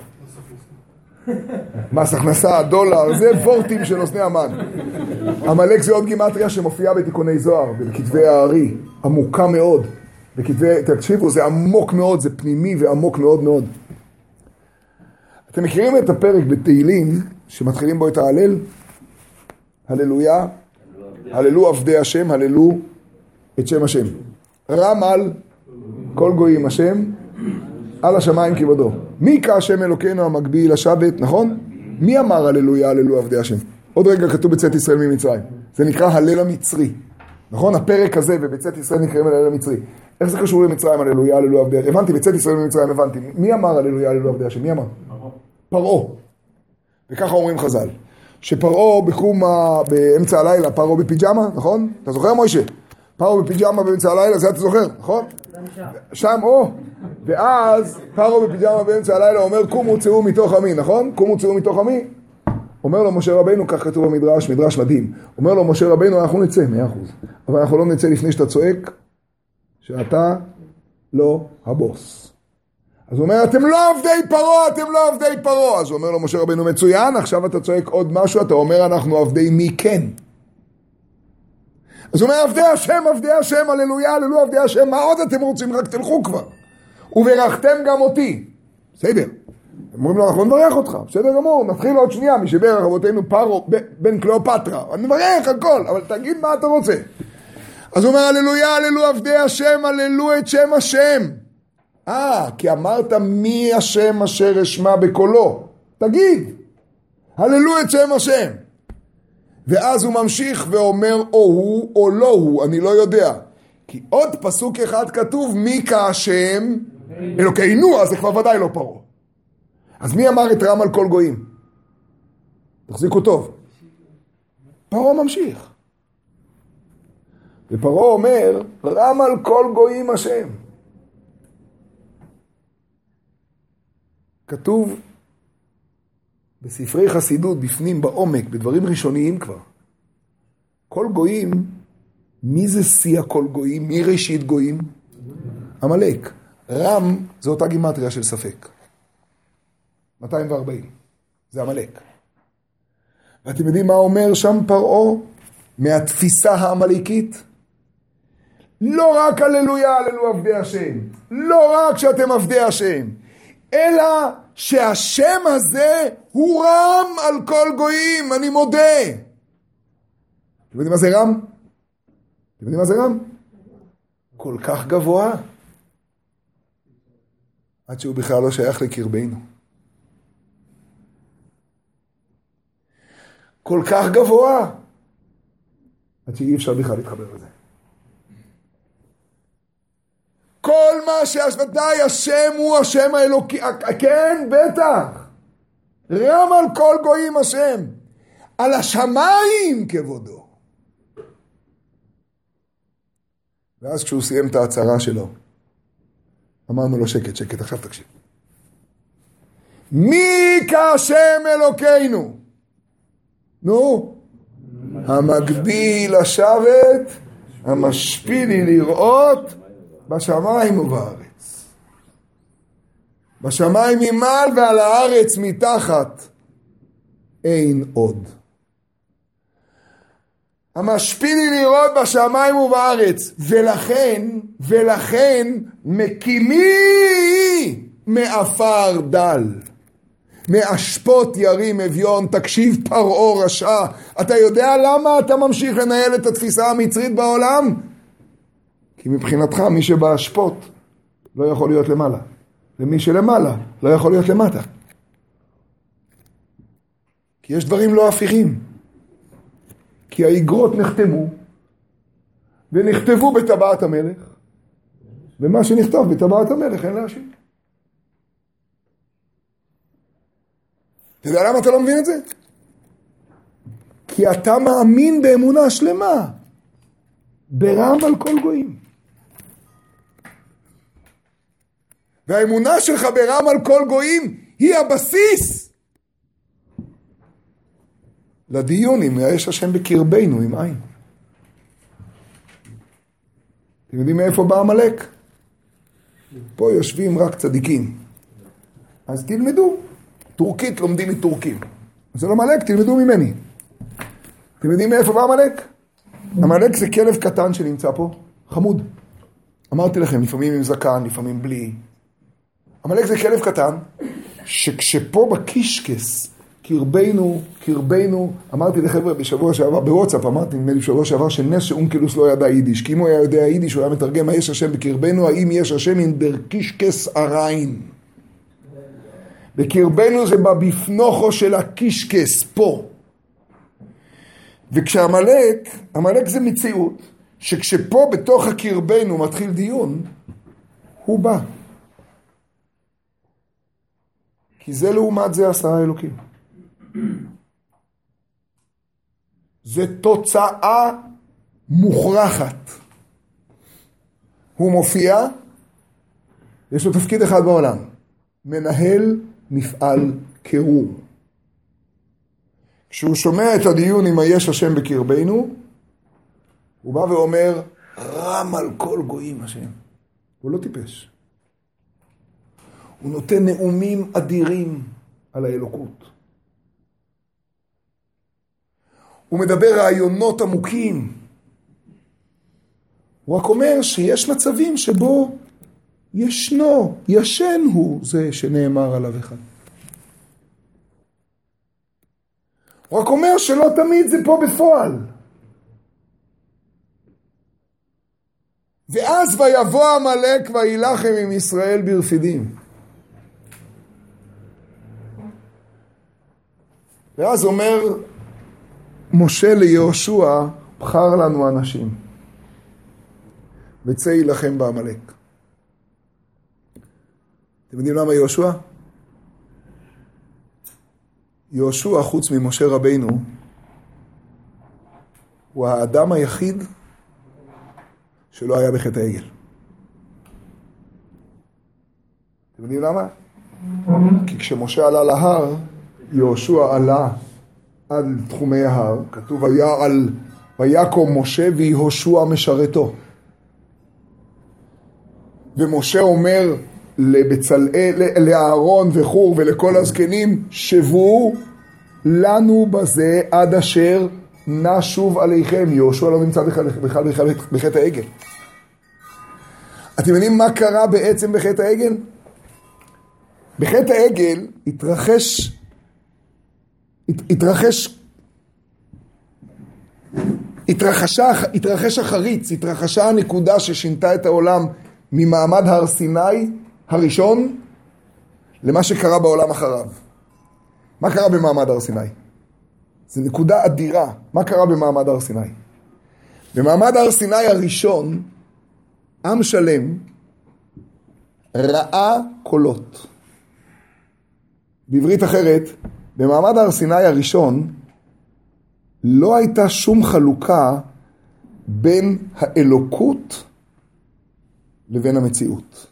מס הכנסה, דולר, זה וורטים של אוזני המן. עמלק זה עוד גימטריה שמופיעה בתיקוני זוהר, בכתבי הארי, עמוקה מאוד. תקשיבו, זה עמוק מאוד, זה פנימי ועמוק מאוד מאוד. אתם מכירים את הפרק בתהילים, שמתחילים בו את ההלל? הללויה, הללו עבדי השם, הללו את שם השם. רם על כל גויים השם, על השמיים כבודו. מי כהשם אלוקינו המקביל לשבת, נכון? מי אמר הללויה, הללו עבדי השם? עוד רגע כתוב בצאת ישראל ממצרים. זה נקרא הלל המצרי. נכון? הפרק הזה ובצאת ישראל נקראים הלל המצרי. איך זה קשור למצרים, הללויה, הללו עבדי השם? הבנתי, בצאת ישראל ממצרים הבנתי. מי אמר הללויה, הללו עבדי השם? מי אמר? פרעה. וככה אומרים חז"ל. שפרעה באמצע הלילה, פרעה בפיג'מה, נכון? אתה זוכר מוישה? פרעה בפיג'מה באמצע הלילה, זה אתה זוכר, נכון? שם, ואז פרעה בפיג'מה באמצע הלילה אומר, קומו צאו מתוך עמי, נכון? קומו צאו מתוך עמי. אומר לו משה רבינו, כך כתוב במדרש, מדרש מדהים. אומר לו משה רבינו, אנחנו נצא, 100%. אבל אנחנו לא נצא לפני שאתה צועק, שאתה לא הבוס. אז הוא אומר, אתם לא עבדי פרעה, אתם לא עבדי פרעה. אז הוא אומר לו, משה רבינו, מצוין, עכשיו אתה צועק עוד משהו, אתה אומר, אנחנו עבדי מי כן. אז הוא אומר, עבדי השם, הללויה, הללויה, עבדי השם, מה עוד אתם רוצים? רק תלכו כבר. וברכתם גם אותי. בסדר. אומרים לו, אנחנו נברך אותך. בסדר גמור, נתחיל עוד שנייה, מי שברך אבותינו פרעה בן קליאופטרה. אני מברך הכל, אבל תגיד מה אתה רוצה. אז הוא אומר, הללויה, הללו עבדי השם, הללו את שם השם. כי אמרת מי השם אשר אשמע בקולו. תגיד, הללו את שם השם. ואז הוא ממשיך ואומר, או הוא או לא הוא, אני לא יודע. כי עוד פסוק אחד כתוב, מי כהשם אלוקינו, אז זה כבר ודאי לא פרעה. אז מי אמר את רם על כל גויים? תחזיקו טוב. פרעה ממשיך. ופרעה אומר, רם על כל גויים השם. כתוב בספרי חסידות, בפנים, בעומק, בדברים ראשוניים כבר. כל גויים, מי זה שיא הכל גויים? מי ראשית גויים? עמלק. רם זה אותה גימטריה של ספק. 240. זה עמלק. ואתם יודעים מה אומר שם פרעה? מהתפיסה העמלקית? לא רק הללויה, הללו עבדי השם. לא רק שאתם עבדי השם. אלא שהשם הזה הוא רם על כל גויים, אני מודה. אתם יודעים מה זה רם? אתם יודעים מה זה רם? כל כך גבוה, עד שהוא בכלל לא שייך לקרבנו. כל כך גבוה, עד שאי אפשר בכלל להתחבר לזה. כל מה שוודאי השם הוא השם האלוקי, כן, בטח. רם על כל גויים השם. על השמיים כבודו. ואז כשהוא סיים את ההצהרה שלו, אמרנו לו שקט, שקט, עכשיו תקשיב. מי כהשם אלוקינו? נו, המגביל לשבת, המשפיל לי לראות, בשמיים ובארץ. בשמיים ממעל ועל הארץ מתחת אין עוד. המשפיל לי לראות בשמיים ובארץ. ולכן מקימי מעפר דל. מאשפות ירים אביון, תקשיב פרעה רשע. אתה יודע למה אתה ממשיך לנהל את התפיסה המצרית בעולם? כי מבחינתך מי שבאשפות לא יכול להיות למעלה. ומי שלמעלה לא יכול להיות למטה. כי יש דברים לא הפיכים. כי האגרות נחתמו, ונכתבו בטבעת המלך, ומה שנכתב בטבעת המלך אין להשיב. אתה יודע למה אתה לא מבין את זה? כי אתה מאמין באמונה שלמה, ברם על כל גויים. והאמונה שלך ברם על כל גויים היא הבסיס לדיון אם יש השם בקרבנו עם עין. אתם יודעים מאיפה בא עמלק? פה יושבים רק צדיקים. אז תלמדו. טורקית לומדים מטורקים. זה לא עמלק, תלמדו ממני. אתם יודעים מאיפה בא עמלק? עמלק זה כלב קטן שנמצא פה, חמוד. אמרתי לכם, לפעמים עם זקן, לפעמים בלי. עמלק זה כלב קטן, שכשפה בקישקס, קרבנו, אמרתי לחבר'ה בשבוע שעבר, בוואטסאפ, אמרתי בשבוע שעבר, שנס שאונקלוס לא ידע יידיש, כי אם הוא היה יודע יידיש, הוא היה מתרגם, יש השם בקרבנו, האם יש השם עם דר קישקס הריין. בקרבנו זה בבפנוכו של הקישקס, פה. וכשעמלק זה מציאות, שכשפה בתוך הקרבנו מתחיל דיון, הוא בא. כי זה לעומת זה עשה האלוקים. זה תוצאה מוכרחת. הוא מופיע, יש לו תפקיד אחד בעולם, מנהל מפעל קירור. כשהוא שומע את הדיון עם היש השם בקרבנו, הוא בא ואומר, רם על כל גויים השם. הוא לא טיפש. הוא נותן נאומים אדירים על האלוקות. הוא מדבר רעיונות עמוקים. הוא רק אומר שיש מצבים שבו ישנו, ישן הוא זה שנאמר עליו אחד. הוא רק אומר שלא תמיד זה פה בפועל. ואז ויבוא עמלק וילחם עם ישראל ברפידים. ואז אומר משה ליהושע, בחר לנו אנשים וצא ילחם בעמלק. אתם יודעים למה יהושע? יהושע, חוץ ממשה רבינו, הוא האדם היחיד שלא היה בחטא העגל. אתם יודעים למה? כי כשמשה עלה להר, יהושע עלה עד תחומי ההר, כתוב ויקום משה ויהושע משרתו. ומשה אומר לבצלאל, לאהרון וחור ולכל הזקנים, שבו לנו בזה עד אשר נשוב עליכם. יהושע לא נמצא בכלל בחטא העגל. אתם יודעים מה קרה בעצם בחטא העגל? בחטא העגל התרחש החריץ, התרחשה הנקודה ששינתה את העולם ממעמד הר סיני הראשון למה שקרה בעולם אחריו. מה קרה במעמד הר סיני? זו נקודה אדירה. מה קרה במעמד הר סיני? במעמד הר סיני הראשון, עם שלם ראה קולות. בעברית אחרת, במעמד הר סיני הראשון לא הייתה שום חלוקה בין האלוקות לבין המציאות.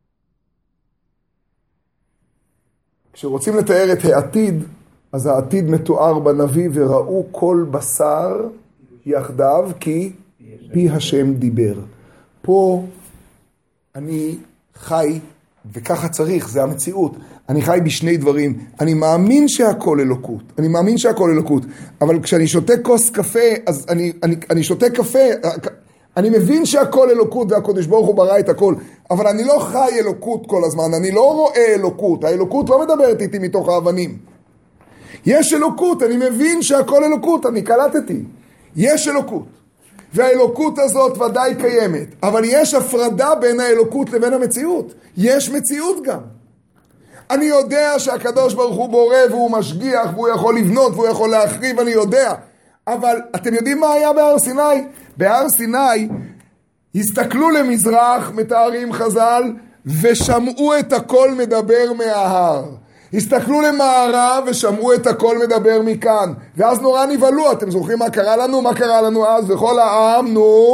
כשרוצים לתאר את העתיד, אז העתיד מתואר בנביא, וראו כל בשר יחדיו כי פי השם דיבר. פה אני חי, וככה צריך, זה המציאות. אני חי בשני דברים. אני מאמין שהכל אלוקות. אבל כשאני שותה כוס קפה, אז אני שותה קפה, אני מבין שהכל אלוקות והקדוש ברוך הוא ברא את הכל, אבל אני לא חי אלוקות כל הזמן, אני לא רואה אלוקות. האלוקות לא מדברת איתי מתוך האבנים. יש אלוקות, אני מבין שהכל אלוקות, אני קלטתי. יש אלוקות. והאלוקות הזאת ודאי קיימת, אבל יש הפרדה בין האלוקות לבין המציאות. יש מציאות גם. אני יודע שהקדוש ברוך הוא בורא והוא משגיח והוא יכול לבנות והוא יכול להחריב, אני יודע. אבל אתם יודעים מה היה בהר סיני? בהר סיני הסתכלו למזרח, מתארים חז"ל, ושמעו את הכל מדבר מההר. הסתכלו למערב ושמעו את הכל מדבר מכאן. ואז נורא נבהלו. אתם זוכרים מה קרה לנו? מה קרה לנו אז? וכל העם,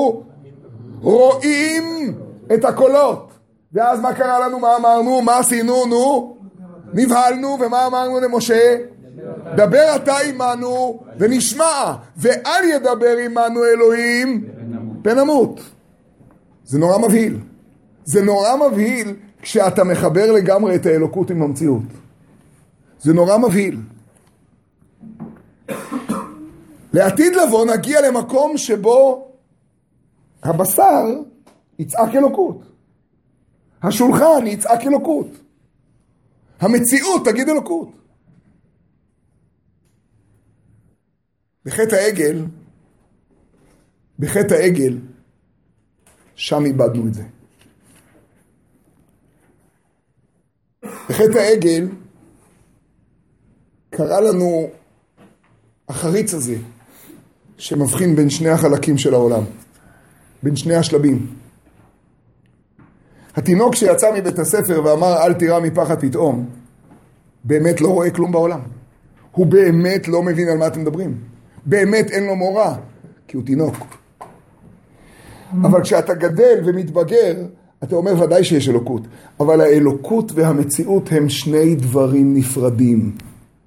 רואים את הקולות. ואז מה קרה לנו? מה אמרנו? מה עשינו? נבהלנו. ומה אמרנו למשה? דבר אתה עמנו ונשמע, ואל ידבר עמנו אלוהים פנמות. זה נורא מבהיל. זה נורא מבהיל כשאתה מחבר לגמרי את האלוקות עם המציאות. זה נורא מבהיל. לעתיד לבוא נגיע למקום שבו הבשר יצעק אלוקות. השולחן יצעק אלוקות. המציאות תגיד אלוקות. בחטא העגל, שם איבדנו את זה. בחטא העגל, קרה לנו החריץ הזה, שמבחין בין שני החלקים של העולם, בין שני השלבים. התינוק שיצא מבית הספר ואמר אל תירא מפחד פתאום, באמת לא רואה כלום בעולם. הוא באמת לא מבין על מה אתם מדברים. באמת אין לו מורה, כי הוא תינוק. אבל כשאתה גדל ומתבגר, אתה אומר ודאי שיש אלוקות. אבל האלוקות והמציאות הם שני דברים נפרדים.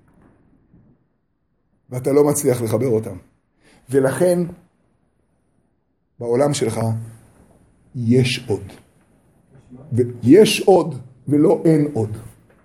ואתה לא מצליח לחבר אותם. ולכן, בעולם שלך, יש עוד. יש עוד ולא אין עוד.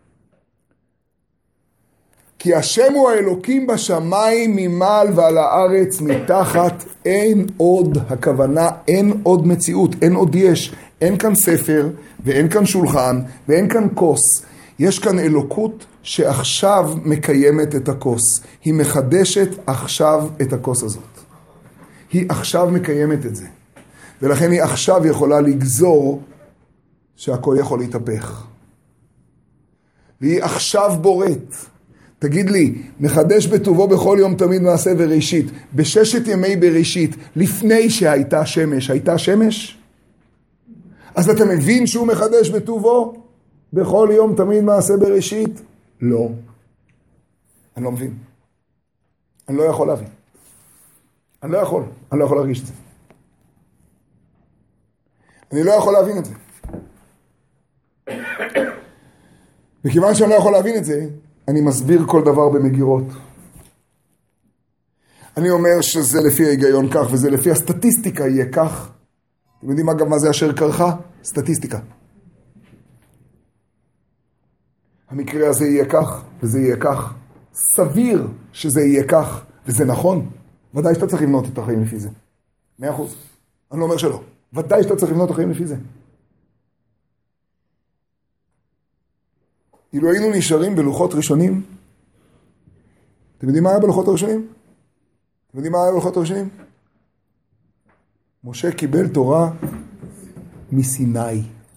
כי השם הוא האלוקים בשמיים ממעל ועל הארץ מתחת, אין עוד, הכוונה אין עוד מציאות, אין עוד יש, אין כאן ספר ואין כאן שולחן ואין כאן כוס, יש כאן אלוקות שעכשיו מקיימת את הכוס, היא מחדשת עכשיו את הכוס הזאת, היא עכשיו מקיימת את זה, ולכן היא עכשיו יכולה לגזור שהכל יכול להתהפך, והיא עכשיו בוראת. תגיד לי, מחדש בטובו בכל יום תמיד מעשה וראשית, בששת ימי בראשית, לפני שהייתה שמש, הייתה שמש? אז אתה מבין שהוא מחדש בטובו בכל יום תמיד מעשה בראשית? לא. אני לא מבין. אני לא יכול להבין. אני לא יכול להרגיש את זה. אני לא יכול להבין את זה. וכיוון שאני לא יכול להבין את זה, אני מסביר כל דבר במגירות. אני אומר שזה לפי ההיגיון כך, וזה לפי הסטטיסטיקה יהיה כך. אתם יודעים אגב מה זה אשר קרחה? סטטיסטיקה. המקרה הזה יהיה כך, וזה יהיה כך. סביר שזה יהיה כך, וזה נכון. ודאי שאתה צריך לבנות את החיים לפי זה. 100%. אני לא אומר שלא. ודאי שאתה צריך לבנות את החיים לפי זה. אילו היינו נשארים בלוחות ראשונים, אתם יודעים מה היה בלוחות הראשונים? אתם יודעים מה היה בלוחות הראשונים? משה קיבל תורה מסיני.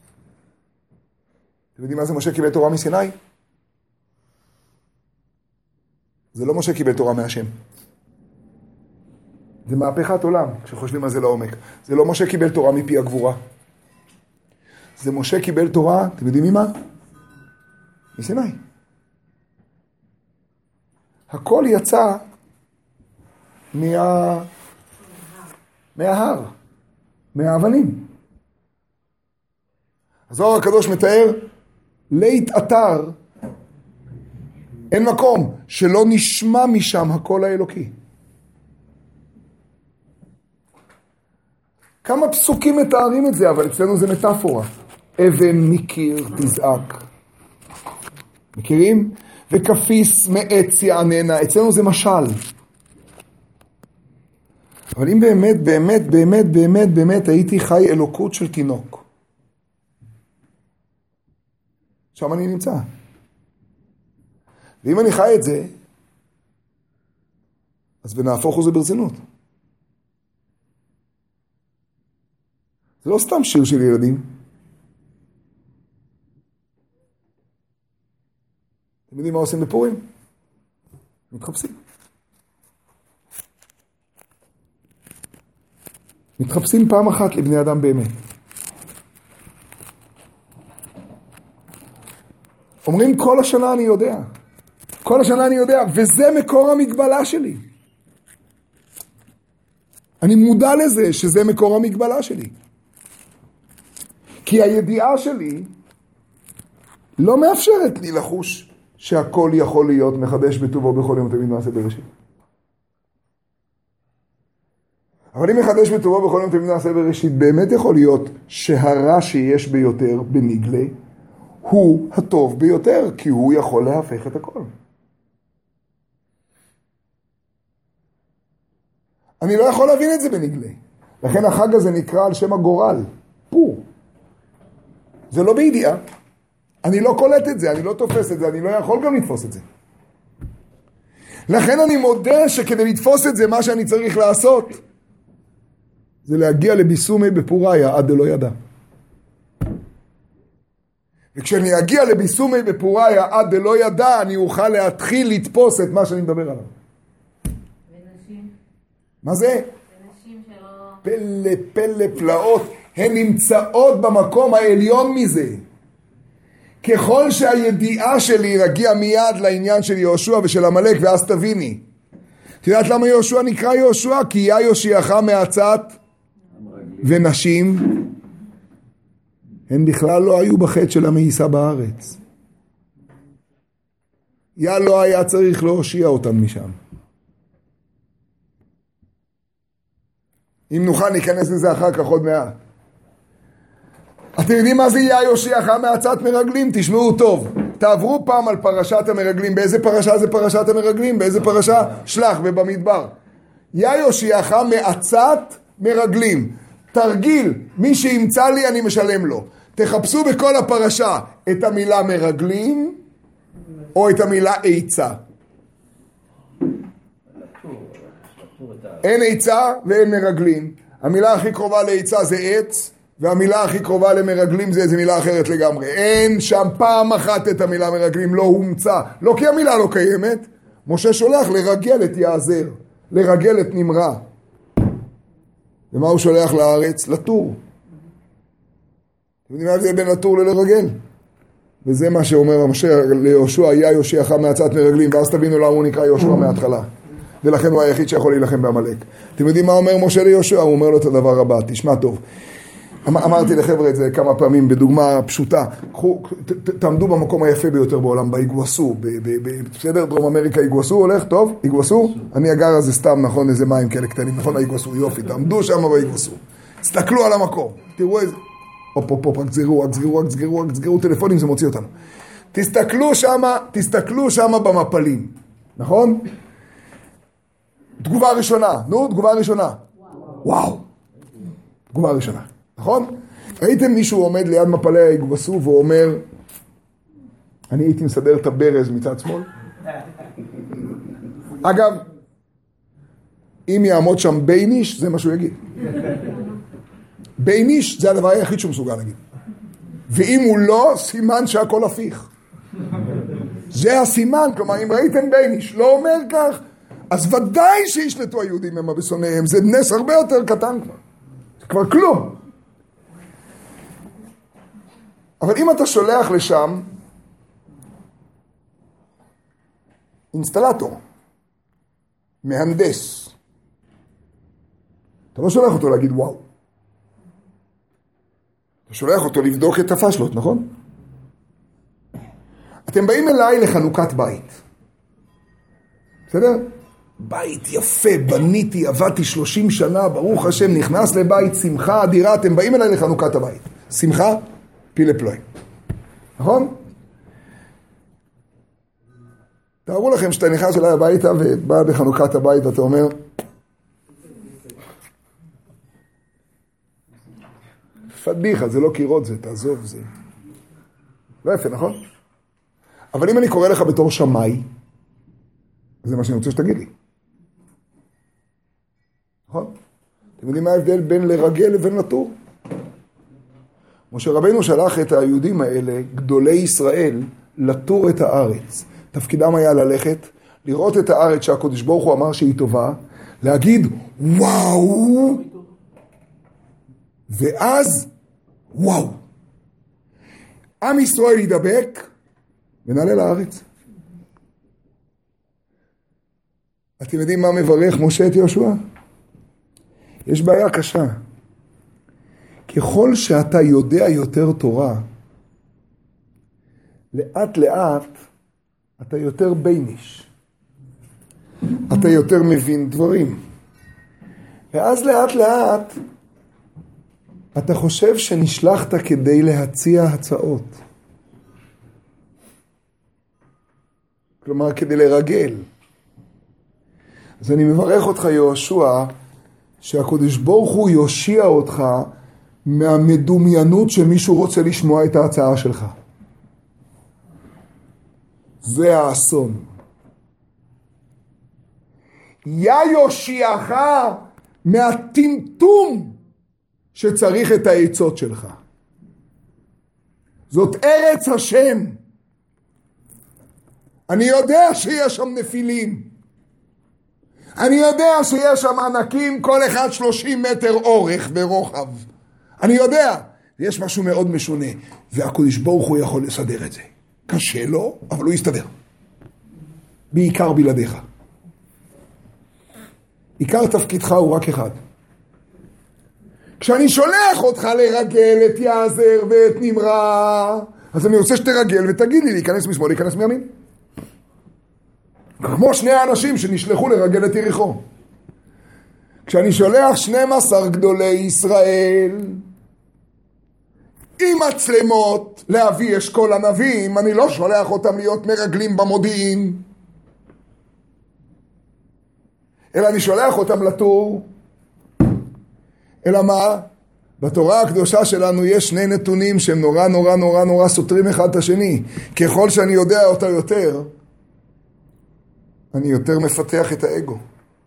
אתם יודעים מה זה משה קיבל תורה מסיני? זה לא משה קיבל תורה מהשם. זה מהפכת עולם, כשחושבים על זה לעומק. זה לא משה קיבל תורה מפי הגבורה. זה משה קיבל תורה, אתם יודעים ממה? מסיני. הכל יצא מההר, מהאבנים. הזוהר הקדוש מתאר, לית אתר, אין מקום שלא נשמע משם הקול האלוקי. כמה פסוקים מתארים את זה, אבל אצלנו זה מטאפורה. אבן מקיר תזעק. מכירים? וכפיס מעץ יעננה. אצלנו זה משל. אבל אם באמת הייתי חי אלוקות של תינוק, שם אני נמצא. ואם אני חי את זה, אז בנהפוך זה ברצינות. זה לא סתם שיר של ילדים. אתם יודעים מה עושים בפורים? מתחפשים. מתחפשים פעם אחת לבני אדם באמת. אומרים כל השנה אני יודע. כל השנה אני יודע, וזה מקור המגבלה שלי. אני מודע לזה שזה מקור המגבלה שלי. כי הידיעה שלי לא מאפשרת לי לחוש שהכל יכול להיות מחדש בטובו בכל יום תמיד מעשה בראשית. אבל אם מחדש בטובו בכל יום תמיד מעשה בראשית, באמת יכול להיות שהרע שיש ביותר בנגלה הוא הטוב ביותר, כי הוא יכול להפך את הכל. אני לא יכול להבין את זה בנגלה. לכן החג הזה נקרא על שם הגורל, פור. זה לא בידיעה. אני לא קולט את זה, אני לא תופס את זה, אני לא יכול גם לתפוס את זה. לכן אני מודה שכדי לתפוס את זה, מה שאני צריך לעשות, זה להגיע לביסומי בפוריה עד דלא ידע. וכשאני אגיע לביסומי בפוריה עד דלא ידע, אני אוכל להתחיל לתפוס את מה שאני מדבר עליו. ונשים? מה זה? ונשים שלא... פלא פלאות, הן נמצאות במקום העליון מזה. ככל שהידיעה שלי רגיע מיד לעניין של יהושע ושל המלאק, ואז תביני. את יודעת למה יהושע נקרא יהושע? כי היה יושיעך מעצת ונשים, הן בכלל לא היו בחטא של המאיסה בארץ. לא היה צריך להושיע אותם משם. אם נוכל ניכנס לזה אחר כך עוד מעט. אתם יודעים מה זה יהיה יושיעך מעצת מרגלים? תשמעו טוב. תעברו פעם על פרשת המרגלים. באיזה פרשה זה פרשת המרגלים? באיזה פרשה? שלח ובמדבר. יושיעך מעצת מרגלים. תרגיל, מי שימצא לי אני משלם לו. תחפשו בכל הפרשה את המילה מרגלים או את המילה עצה. אין עצה ואין מרגלים. המילה הכי קרובה לעצה זה עץ, והמילה הכי קרובה למרגלים זה איזה מילה אחרת לגמרי. אין שם פעם אחת את המילה מרגלים, לא הומצא. לא כי המילה לא קיימת. משה שולח לרגל את יעזר, לרגל את נמרה. ומה הוא שולח לארץ? לטור. אתם יודעים מה זה בין לטור ללרגל? וזה מה שאומר משה ליהושע, היה יושיעך מעצת מרגלים, ואז תבינו למה הוא נקרא יהושע מההתחלה. ולכן הוא היחיד שיכול להילחם בעמלק. אתם יודעים מה אומר משה ליהושע? הוא אומר לו את הדבר הבא, תשמע טוב. אמרתי לחבר'ה את זה כמה פעמים בדוגמה פשוטה. תעמדו במקום היפה ביותר בעולם, באיגווסו, בסדר? דרום אמריקה איגווסו הולך, טוב? איגווסו? אני אגר הזה סתם, נכון? איזה מים כאלה קטנים, נכון? האיגווסו, יופי, תעמדו שם באיגווסו. תסתכלו על המקום, תראו איזה... הופ, רק תסגרו טלפונים, זה מוציא אותנו. תסתכלו שם במפלים, נכון? תגובה ראשונה, תגובה ראשונה. וואו. תגובה ראשונה, נכון? ראיתם מישהו עומד ליד מפלי האיגווסו והוא אומר, אני הייתי מסדר את הברז מצד שמאל? אגב, אם יעמוד שם בייניש, זה מה שהוא יגיד. בייניש זה הדבר היחיד שהוא מסוגל להגיד. ואם הוא לא, סימן שהכל הפיך. זה הסימן, כלומר, אם ראיתם בייניש, לא אומר כך, אז ודאי שישלטו היהודים הם בשונאיהם, זה נס הרבה יותר קטן כבר. זה כבר כלום. אבל אם אתה שולח לשם אינסטלטור, מהנדס, אתה לא שולח אותו להגיד וואו. אתה שולח אותו לבדוק את הפשלות, נכון? אתם באים אליי לחנוכת בית. בסדר? בית יפה, בניתי, עבדתי 30 שנה, ברוך השם, נכנס לבית, שמחה אדירה, אתם באים אליי לחנוכת הבית. שמחה, פילה פלוי. נכון? תארו לכם שאתה נכנס אליי הביתה ובא בחנוכת הבית ואתה אומר, פדיחה, זה לא קירות, זה תעזוב, זה לא יפה, נכון? אבל אם אני קורא לך בתור שמאי, זה מה שאני רוצה שתגיד לי. נכון? אתם יודעים מה ההבדל בין לרגל לבין לטור? משה רבנו שלח את היהודים האלה, גדולי ישראל, לטור את הארץ. תפקידם היה ללכת, לראות את הארץ שהקדוש ברוך הוא אמר שהיא טובה, להגיד וואו, ואז וואו. עם ישראל ידבק ונעלה לארץ. אתם יודעים מה מברך משה את יהושע? יש בעיה קשה. ככל שאתה יודע יותר תורה, לאט לאט אתה יותר בייניש. אתה יותר מבין דברים. ואז לאט לאט אתה חושב שנשלחת כדי להציע הצעות. כלומר, כדי לרגל. אז אני מברך אותך יהושע, שהקדוש ברוך הוא יושיע אותך מהמדומיינות שמישהו רוצה לשמוע את ההצעה שלך. זה האסון. יושיעך מהטמטום שצריך את העצות שלך. זאת ארץ השם. אני יודע שיש שם נפילים. אני יודע שיש שם ענקים, כל אחד 30 מטר אורך ורוחב. אני יודע. יש משהו מאוד משונה. והקדוש ברוך הוא יכול לסדר את זה. קשה לו, אבל הוא יסתדר. בעיקר בלעדיך. עיקר תפקידך הוא רק אחד. כשאני שולח אותך לרגל את יעזר ואת נמרה, אז אני רוצה שתרגל ותגיד לי להיכנס משמאל, להיכנס מימין. כמו שני האנשים שנשלחו לרגל את יריחו. כשאני שולח 12 גדולי ישראל עם מצלמות להביא אשכול הנביאים, אני לא שולח אותם להיות מרגלים במודיעין, אלא אני שולח אותם לטור. אלא מה? בתורה הקדושה שלנו יש שני נתונים שהם נורא נורא נורא נורא סותרים אחד את השני. ככל שאני יודע אותה יותר, אני יותר מפתח את האגו.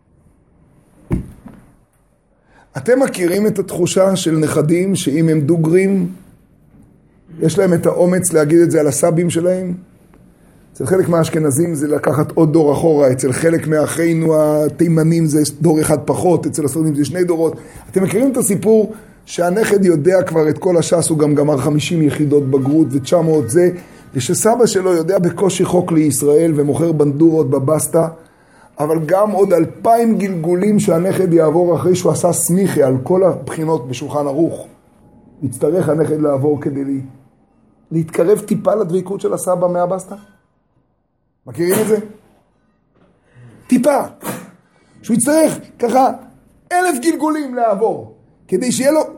אתם מכירים את התחושה של נכדים שאם הם דוגרים, יש להם את האומץ להגיד את זה על הסבים שלהם? אצל חלק מהאשכנזים זה לקחת עוד דור אחורה, אצל חלק מאחינו התימנים זה דור אחד פחות, אצל הספרדים זה 2 דורות. אתם מכירים את הסיפור שהנכד יודע כבר את כל הש"ס, הוא גם גמר 50 יחידות בגרות ו900 זה, ושסבא שלו יודע בקושי חוק לישראל ומוכר בנדורות בבסטה, אבל גם עוד 2000 גלגולים שהנכד יעבור אחרי שהוא עשה סמיכה על כל הבחינות בשולחן ערוך. יצטרך הנכד לעבור כדי להתקרב טיפה לדביקות של הסבא מהבסטה. מכירים את זה? טיפה. שהוא יצטרך ככה 1000 גלגולים לעבור, כדי שיהיה לו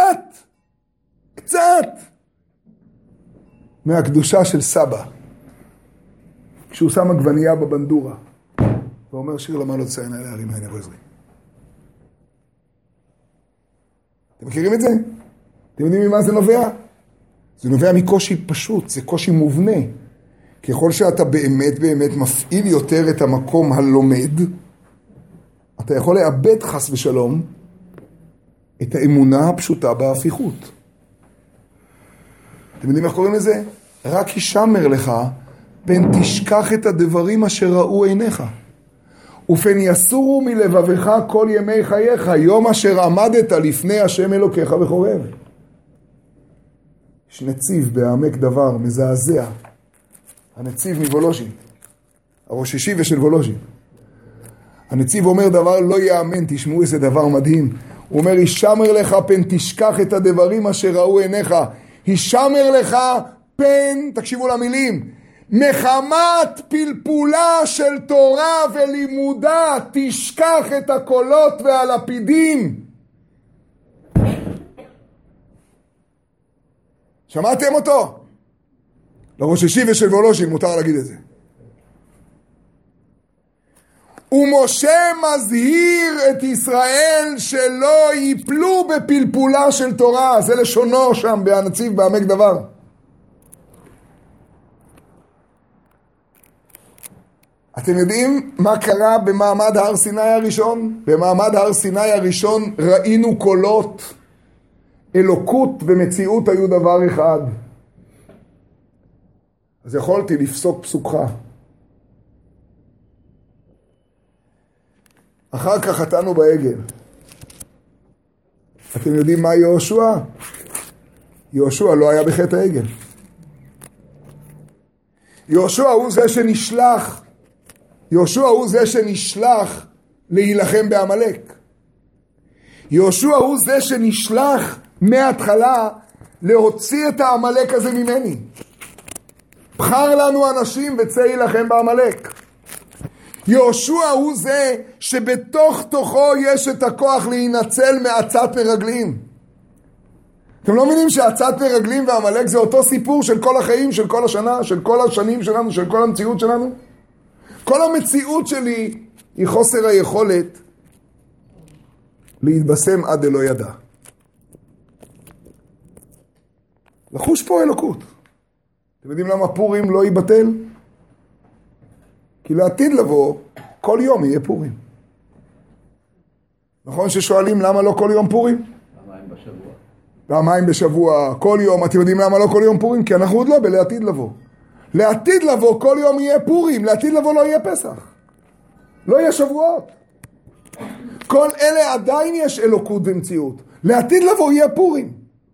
קצת מהקדושה של סבא. כשהוא שם עגבנייה בבנדורה. ואומר שיר למעלות ציין אלה הרים העין הבוזרי. אתם מכירים את זה? אתם יודעים ממה זה נובע? זה נובע מקושי פשוט, זה קושי מובנה. ככל שאתה באמת מפעיל יותר את המקום הלומד, אתה יכול לאבד חס ושלום את האמונה הפשוטה בהפיכות. אתם יודעים איך קוראים לזה? רק ישמר לך, פן תשכח את הדברים אשר ראו עיניך. ופן יסורו מלבבך כל ימי חייך, יום אשר עמדת לפני השם אלוקיך בחורב. יש נציב בעמק דבר, מזעזע. הנציב מוולוז'ין, הראש ישיבה של וולוז'ין. הנציב אומר דבר לא יאמן, תשמעו איזה דבר מדהים. הוא אומר, ישמר לך פן תשכח את הדברים אשר ראו עיניך. ישמר לך פן, תקשיבו למילים, מחמת פלפולה של תורה ולימודה, תשכח את הקולות והלפידים. שמעתם אותו? לראש ישיבה של וולוז'ין מותר להגיד את זה. ומשה מזהיר את ישראל שלא ייפלו בפלפולה של תורה. זה לשונו שם בהנציב בעמק דבר. אתם יודעים מה קרה במעמד הר סיני הראשון? במעמד הר סיני הראשון ראינו קולות. אלוקות ומציאות היו דבר אחד. אז יכולתי לפסוק פסוקך. אחר כך חטאנו בעגל. אתם יודעים מה יהושע? יהושע לא היה בחטא העגל. יהושע הוא זה שנשלח. יהושע הוא זה שנשלח להילחם בעמלק. יהושע הוא זה שנשלח מההתחלה להוציא את העמלק הזה ממני. בחר לנו אנשים וצא להילחם בעמלק. יהושע הוא זה שבתוך תוכו יש את הכוח להינצל מעצת מרגלים. אתם לא מבינים שעצת מרגלים ועמלק זה אותו סיפור של כל החיים, של כל השנה, של כל השנים שלנו, של כל המציאות שלנו? כל המציאות שלי היא חוסר היכולת להתבשם עד אלא ידע. לחוש פה אלוקות. אתם יודעים למה פורים לא ייבטל? כי לעתיד לבוא, כל יום יהיה פורים. נכון ששואלים למה לא כל יום פורים? פעמיים בשבוע, כל יום. אתם יודעים למה לא כל יום פורים? כי אנחנו עוד לא בלעתיד לבוא. לעתיד לבוא כל יום יהיה פורים, לעתיד לבוא לא יהיה פסח. לא יהיה שבועות. כל אלה עדיין יש אלוקות ומציאות. לעתיד לבוא יהיה פורים.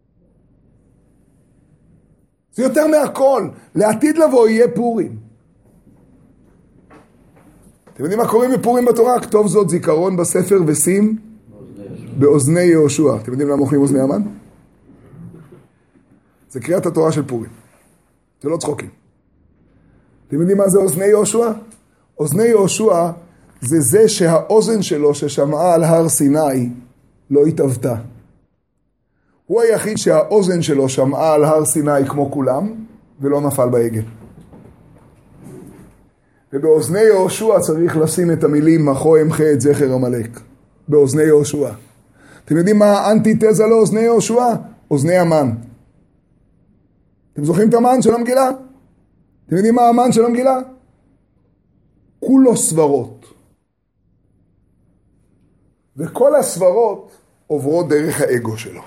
זה יותר מהכל. לעתיד לבוא יהיה פורים. אתם יודעים מה קוראים בפורים בתורה? כתוב זאת זיכרון בספר ושים באוזני יהושע. אתם יודעים למה אוכלים אוזני המן? זה קריאת התורה של פורים. זה לא צחוקים. אתם יודעים מה זה אוזני יהושע? אוזני יהושע זה זה שהאוזן שלו ששמעה על הר סיני לא התאבתה. הוא היחיד שהאוזן שלו שמעה על הר סיני כמו כולם, ולא נפל בעגל. ובאוזני יהושע צריך לשים את המילים מחו אמחה את זכר עמלק. באוזני יהושע. אתם יודעים מה האנטיתזה לאוזני יהושע? אוזני המן. אתם זוכרים את המן של המגילה? אתם יודעים מה המן של המגילה? כולו סברות. וכל הסברות עוברות דרך האגו שלו.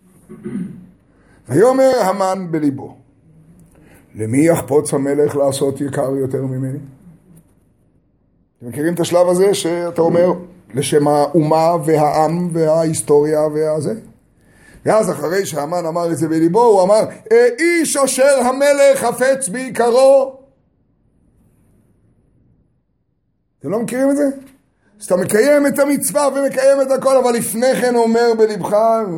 ויאמר המן בליבו, למי יחפוץ המלך לעשות יקר יותר ממני? אתם מכירים את השלב הזה שאתה אומר לשם האומה והעם וההיסטוריה והזה? ואז אחרי שהמן אמר את זה בליבו, הוא אמר, איש אשר המלך חפץ בעיקרו. אתם לא מכירים את זה? אז אתה מקיים את המצווה ומקיים את הכל, אבל לפני כן אומר בלבך,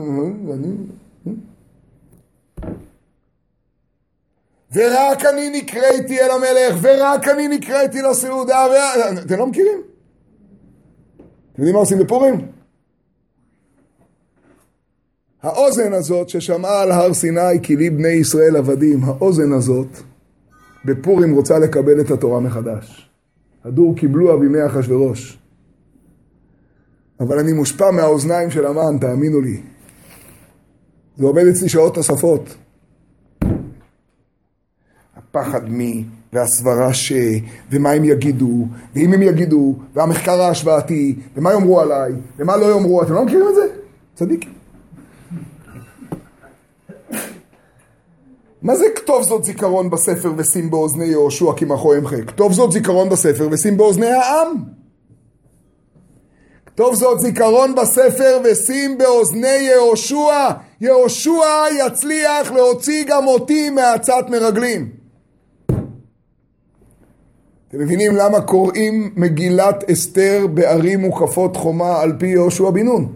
ורק אני נקראתי אל המלך, ורק אני נקראתי לסעודה, אתם לא מכירים? אתם יודעים מה עושים בפורים? האוזן הזאת ששמעה על הר סיני כי לי בני ישראל עבדים, האוזן הזאת בפורים רוצה לקבל את התורה מחדש. הדור קיבלוה בימי אחשוורוש. אבל אני מושפע מהאוזניים של המן, תאמינו לי. זה עובד אצלי שעות נוספות. הפחד מי, והסברה ש, ומה הם יגידו, ואם הם יגידו, והמחקר ההשוואתי, ומה יאמרו עליי, ומה לא יאמרו, אתם לא מכירים את זה? צדיק. מה זה כתוב זאת זיכרון בספר ושים באוזני יהושע כי מחו אמחה? כתוב זאת זיכרון בספר ושים באוזני העם. כתוב זאת זיכרון בספר ושים באוזני יהושע. יהושע יצליח להוציא גם אותי מעצת מרגלים. אתם מבינים למה קוראים מגילת אסתר בערים מוקפות חומה על פי יהושע בן נון?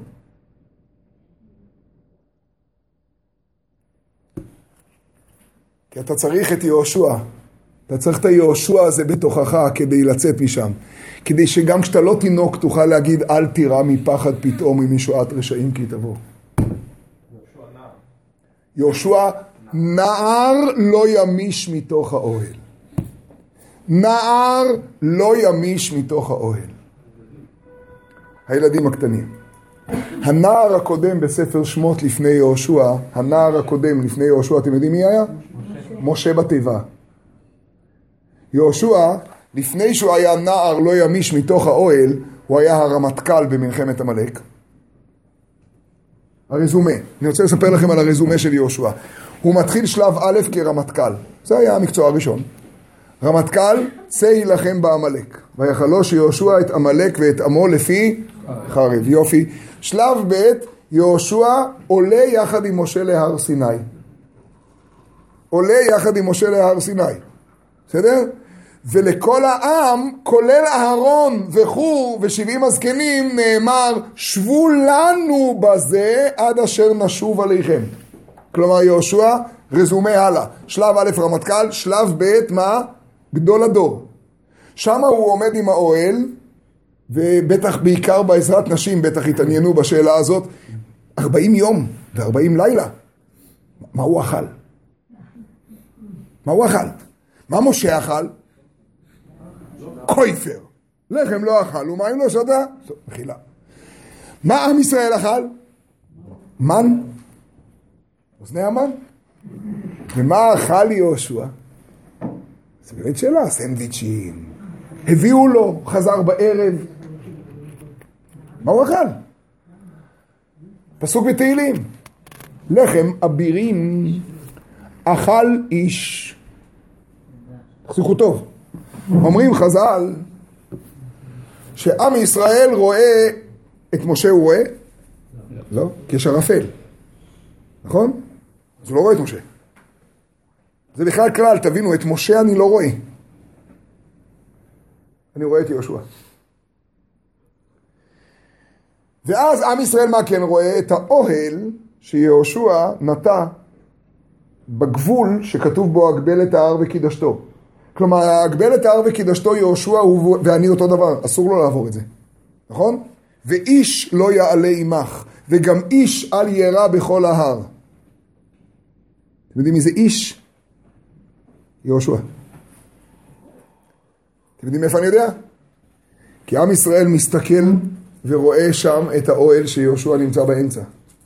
כי אתה צריך את יהושע. אתה צריך את היהושע הזה בתוכך כדי לצאת משם. כדי שגם כשאתה לא תינוק תוכל להגיד אל תירא מפחד פתאום משועת רשעים כי תבוא. יהושע נער לא ימיש מתוך האוהל. נער לא ימיש מתוך האוהל. הילדים הקטנים. הנער הקודם בספר שמות לפני יהושע, הנער הקודם לפני יהושע, אתם יודעים מי היה? משה בתיבה. יהושע, לפני שהוא היה נער לא ימיש מתוך האוהל, הוא היה הרמטכ"ל במלחמת עמלק. הרזומה. אני רוצה לספר לכם על הרזומה של יהושע. הוא מתחיל שלב א' כרמטכ"ל. זה היה המקצוע הראשון. רמטכ"ל, צא יילחם בעמלק. ויחלוש יהושע את עמלק ואת עמו לפי חרב. יופי. שלב ב' יהושע עולה יחד עם משה להר סיני. עולה יחד עם משה להר סיני. בסדר? ולכל העם, כולל אהרון וחור ו70 הזקנים, נאמר, שבו לנו בזה עד אשר נשוב עליכם. כלומר, יהושע, רזומה הלאה. שלב א' רמטכ"ל, שלב ב' מה? גדול הדור. שם הוא עומד עם האוהל, ובטח בעיקר בעזרת נשים, בטח התעניינו בשאלה הזאת, 40 יום ו40 לילה. מה הוא אכל? מה הוא אכל? מה משה אכל? קויפר. לחם לא אכל, ומים לא שתה? טוב, מחילה. מה עם ישראל אכל? מן. אוזני המן. ומה אכל יהושע? זה באמת שאלה, סנדוויצ'ים. הביאו לו, חזר בערב. מה הוא אכל? פסוק בתהילים. לחם אבירים אכל איש. תחזיקו טוב. אומרים חז"ל שעם ישראל רואה את משה, הוא רואה? לא, כי יש ערפל. נכון? אז הוא לא רואה את משה. זה בכלל כלל, תבינו, את משה אני לא רואה. אני רואה את יהושע. ואז עם ישראל מה כן רואה? את האוהל שיהושע נטע בגבול שכתוב בו הגבלת ההר וקידשתו. כלומר, הגבלת ההר וקידשתו יהושע ואני אותו דבר, אסור לו לעבור את זה. נכון? ואיש לא יעלה עמך, וגם איש אל ירא בכל ההר. אתם יודעים מי זה איש? יהושע. אתם יודעים איפה אני יודע? כי עם ישראל מסתכל ורואה שם את האוהל שיהושע נמצא באמצע.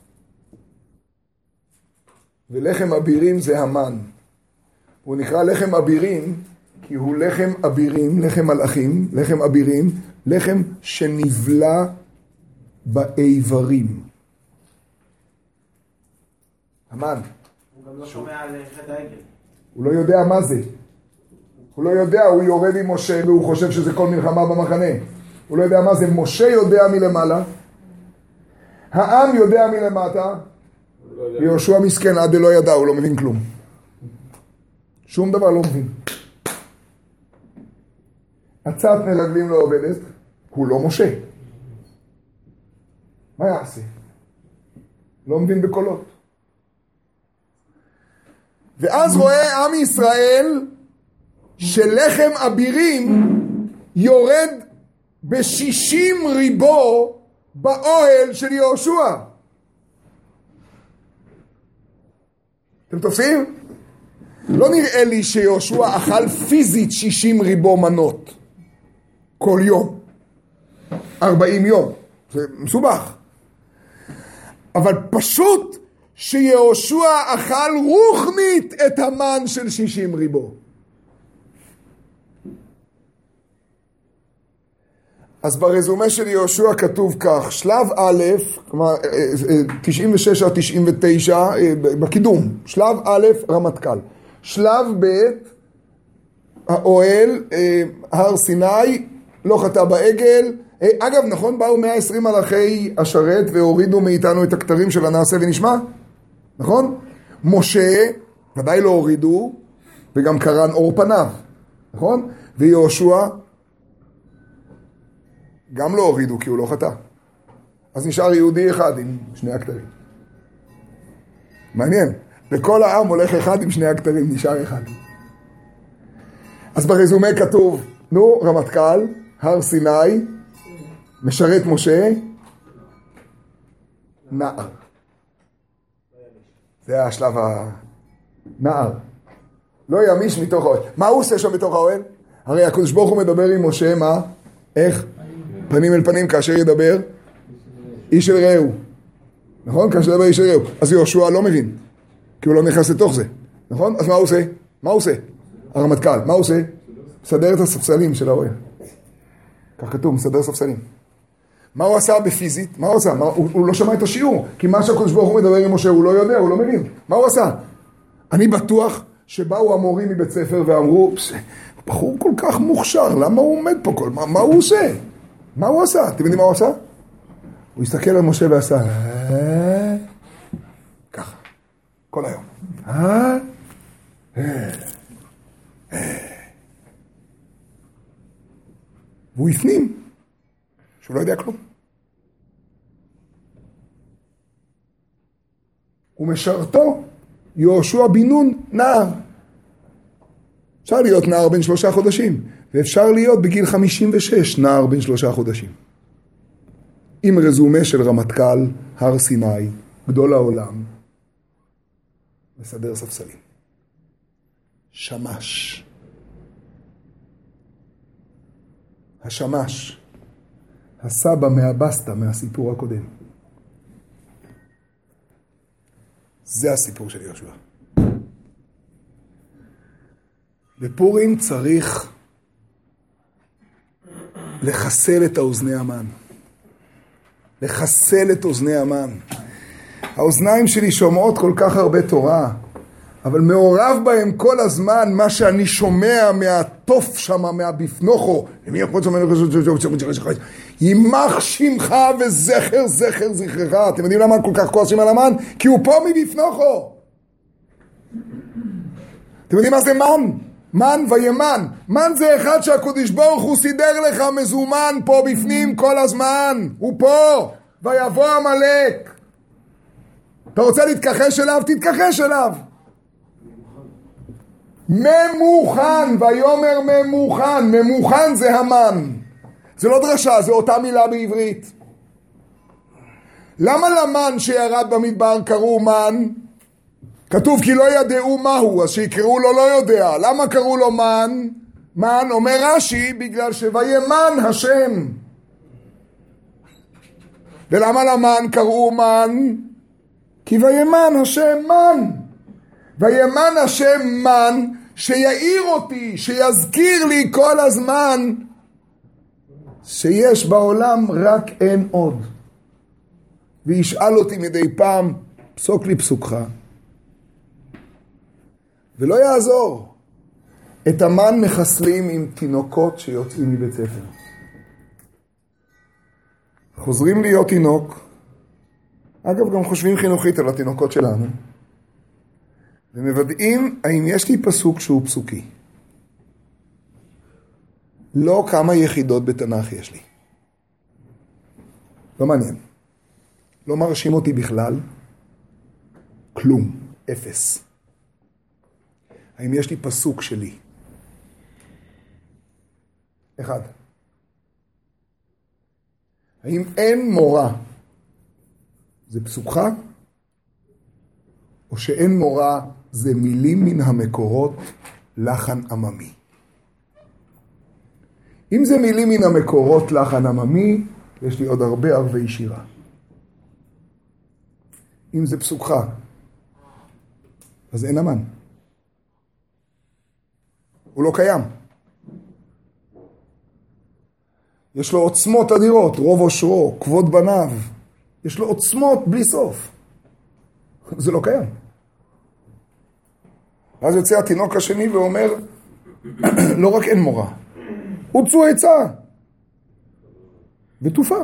ולחם אבירים זה המן. הוא נקרא לחם אבירים כי הוא לחם אבירים, לחם מלאכים, לחם אבירים, לחם שנבלע באיברים. המן. הוא גם לא שומע על חטא העגל. הוא לא יודע מה זה. הוא לא יודע, הוא יורד עם משה והוא חושב שזה כל מלחמה במחנה. הוא לא יודע מה זה. משה יודע מלמעלה. העם יודע מלמטה. יהושע מסכן עד לא ידע, הוא לא מבין כלום. שום דבר לא מבין. עצת מרגלים לא עובדת, הוא לא משה. מה יעשה? לא מבין בקולות. ואז רואה עם ישראל שלחם אבירים יורד ב60 ריבו באוהל של יהושע. אתם תופסים? לא נראה לי שיהושע אכל פיזית 60 ריבו מנות כל יום 40 יום, זה מסובך, אבל פשוט שיהושע אכל רוחנית את המן של 60 ריבו. אז ברזומה של יהושע כתוב כך, שלב א', כלומר 96 עד 99 בקידום, שלב א' רמטכ"ל, שלב ב' האוהל, הר סיני, לא חטא בעגל. אגב, נכון, באו 120 מלאכי השרת והורידו מאיתנו את הכתרים של הנעשה ונשמע? נכון? משה, ודאי לא הורידו, וגם קרן אור פניו, נכון? ויהושע, גם לא הורידו כי הוא לא חטא. אז נשאר יהודי אחד עם שני הכתרים. מעניין. וכל העם הולך אחד עם שני הכתרים, נשאר אחד. אז ברזומה כתוב, נו, רמטכ"ל, הר סיני, משרת משה, נער. זה השלב הנער. לא ימיש מתוך האוהל. מה הוא עושה שם בתוך האוהל? הרי הקדוש ברוך הוא מדבר עם משה, מה? איך? פנים אל פנים כאשר ידבר איש אל רעהו. נכון? כאשר ידבר איש אל רעהו. אז יהושע לא מבין, כי הוא לא נכנס לתוך זה. נכון? אז מה הוא עושה? מה הוא עושה? הרמטכ"ל, מה הוא עושה? מסדר את הספסלים של האוהל. כך כתוב, מסדר ספסלים. מה הוא עשה בפיזית? מה הוא עשה? הוא לא שמע את השיעור, כי מה שהקדוש ברוך הוא מדבר עם משה, הוא לא יודע, הוא לא מבין. מה הוא עשה? אני בטוח שבאו המורים מבית ספר ואמרו, בחור כל כך מוכשר, למה הוא עומד פה? מה הוא עושה? מה הוא עשה? אתם יודעים מה הוא עשה? הוא הסתכל על משה ועשה, ככה, כל היום. והוא הפנים שהוא לא יודע כלום. ומשרתו יהושע בן נון נער. אפשר להיות נער בן 3 חודשים, ואפשר להיות בגיל 56 נער בן 3 חודשים. עם רזומה של רמטכ"ל, הר סיני, גדול העולם, מסדר ספסלים. שמש. השמש. הסבא מהבסטה מהסיפור הקודם. זה הסיפור של יהושע. בפורים צריך לחסל את האוזני המן. לחסל את אוזני המן. האוזניים שלי שומעות כל כך הרבה תורה, אבל מעורב בהם כל הזמן מה שאני שומע מהטוף שם, מהבפנוכו. למי יכול לומר? יימח שמך וזכר זכר זכרך. אתם יודעים למה כל כך כועסים על המן? כי הוא פה מבפנוכו. אתם יודעים מה זה מן? מן וימן. מן זה אחד שהקדוש ברוך הוא סידר לך מזומן פה בפנים כל הזמן. הוא פה. ויבוא עמלק. אתה רוצה להתכחש אליו? תתכחש אליו. ממוכן, ויומר ממוכן. ממוכן זה המן. זה לא דרשה, זה אותה מילה בעברית. למה למן שירד במדבר קראו מן? כתוב כי לא ידעו מהו, אז שיקראו לו לא יודע. למה קראו לו מן? מן, אומר רש"י, בגלל שוימן השם. ולמה למן קראו מן? כי וימן השם מן. וימן השם מן, שיעיר אותי, שיזכיר לי כל הזמן, שיש בעולם רק אין עוד. וישאל אותי מדי פעם, פסוק לי פסוקך. ולא יעזור. את המן מחסלים עם תינוקות שיוצאים מבית ספר. חוזרים להיות תינוק. אגב, גם חושבים חינוכית על התינוקות שלנו. ומוודאים האם יש לי פסוק שהוא פסוקי. לא כמה יחידות בתנ"ך יש לי. לא מעניין. לא מרשים אותי בכלל. כלום. אפס. האם יש לי פסוק שלי? אחד. האם אין מורה? זה פסוקך? או שאין מורה זה מילים מן המקורות לחן עממי? אם זה מילים מן המקורות לחן עממי, יש לי עוד הרבה ערבי שירה. אם זה פסוקך, אז אין אמן. הוא לא קיים. יש לו עוצמות אדירות, רוב עושרו, כבוד בניו. יש לו עוצמות בלי סוף. זה לא קיים. אז יוצא התינוק השני ואומר, לא רק אין מורה, הוצאו עצה ותופם.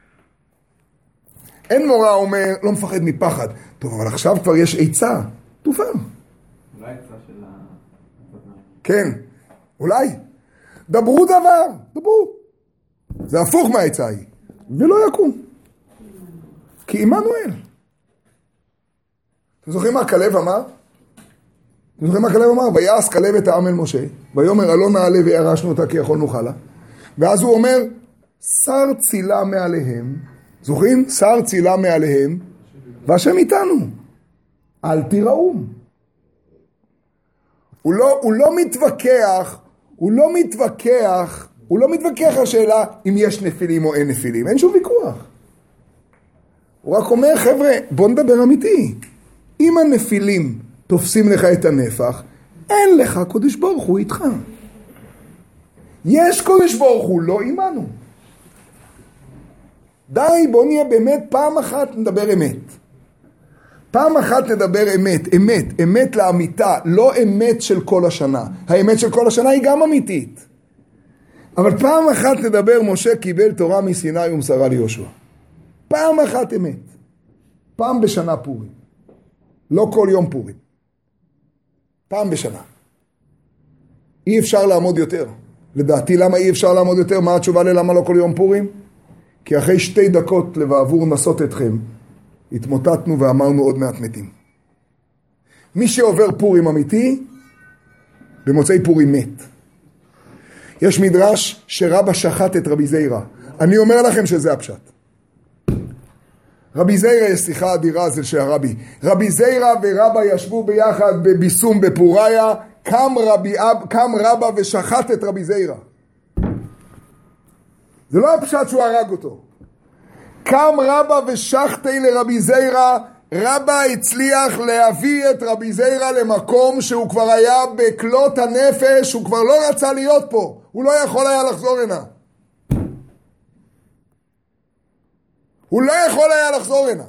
אין מורה אומר, לא מפחד מפחד. טוב, אבל עכשיו כבר יש עצה, תופם. אולי עצה של כן, אולי. דברו דבר, דברו. זה הפוך מהעצה היא. ולא יקום. כי עמנואל. אתם זוכרים מה כלב אמר? אתם זוכרים מה כלב אמר? ויעש כלב את העם אל משה. ויאמר אלא נעלה וירשנו אותה כי יכולנו חלה. ואז הוא אומר, שר צילה מעליהם. זוכרים? שר צילה מעליהם. והשם איתנו. אל תיראום. הוא לא מתווכח על שאלה אם יש נפילים או אין נפילים. אין שום ויכוח. הוא רק אומר, חבר'ה, בוא נדבר אמיתי. אם הנפילים תופסים לך את הנפח, אין לך קודש ברוך הוא איתך. יש קודש ברוך הוא, לא עימנו. די, בוא נהיה באמת, פעם אחת נדבר אמת. פעם אחת נדבר אמת לאמיתה, לא אמת של כל השנה. האמת של כל השנה היא גם אמיתית. אבל פעם אחת נדבר, משה קיבל תורה מסיני ומסרה ליהושע. פעם אחת אמת. פעם בשנה פורים. לא כל יום פורים. פעם בשנה. אי אפשר לעמוד יותר. לדעתי למה אי אפשר לעמוד יותר? מה התשובה ללמה לא כל יום פורים? כי אחרי 2 דקות לבעבור נסות אתכם, התמוטטנו ואמרנו עוד מעט מתים. מי שעובר פורים אמיתי, במוצאי פורים מת. יש מדרש שרבא שחט את רבי זיירה. אני אומר לכם שזה הפשט. רבי זיירה יש שיחה אדירה זה של הרבי. רבי זיירה ורבא ישבו ביחד בביסום בפוריה, קם רבא ושחט את רבי זיירה. זה לא הפשט שהוא הרג אותו. קם רבא ושחטי לרבי זיירה, רבא הצליח להביא את רבי זיירה למקום שהוא כבר היה בכלות הנפש, הוא כבר לא רצה להיות פה, הוא לא יכול היה לחזור הנה. הוא לא יכול היה לחזור הנה.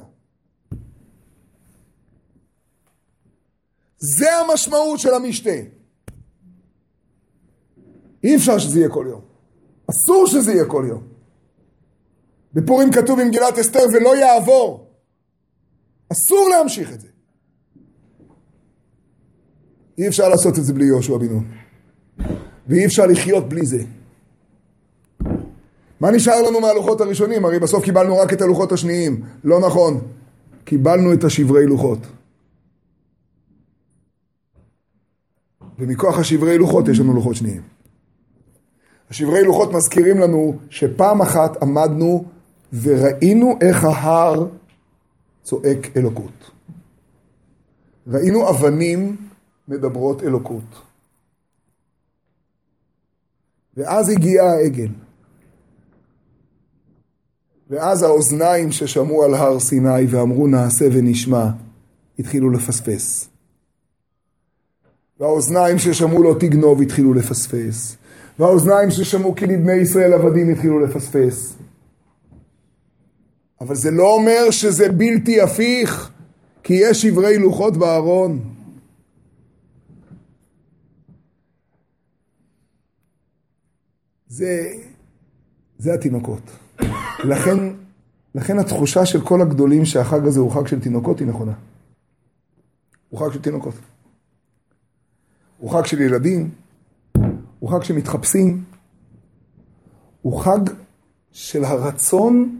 זה המשמעות של המשתה. אי אפשר שזה יהיה כל יום. אסור שזה יהיה כל יום. בפורים כתוב במגילת אסתר ולא יעבור. אסור להמשיך את זה. אי אפשר לעשות את זה בלי יהושע בן נון. ואי אפשר לחיות בלי זה. מה נשאר לנו מהלוחות הראשונים? הרי בסוף קיבלנו רק את הלוחות השניים. לא נכון. קיבלנו את השברי לוחות. ומכוח השברי לוחות יש לנו לוחות שניים. השברי לוחות מזכירים לנו שפעם אחת עמדנו וראינו איך ההר צועק אלוקות. ראינו אבנים מדברות אלוקות. ואז הגיע העגל. ואז האוזניים ששמעו על הר סיני ואמרו נעשה ונשמע, התחילו לפספס. והאוזניים ששמעו לא תגנוב התחילו לפספס. והאוזניים ששמעו כי לבני ישראל עבדים התחילו לפספס. אבל זה לא אומר שזה בלתי הפיך, כי יש שברי לוחות בארון. זה התינוקות. לכן התחושה של כל הגדולים שהחג הזה הוא חג של תינוקות היא נכונה. הוא חג של תינוקות. הוא חג של ילדים, הוא חג שמתחפשים, הוא חג של הרצון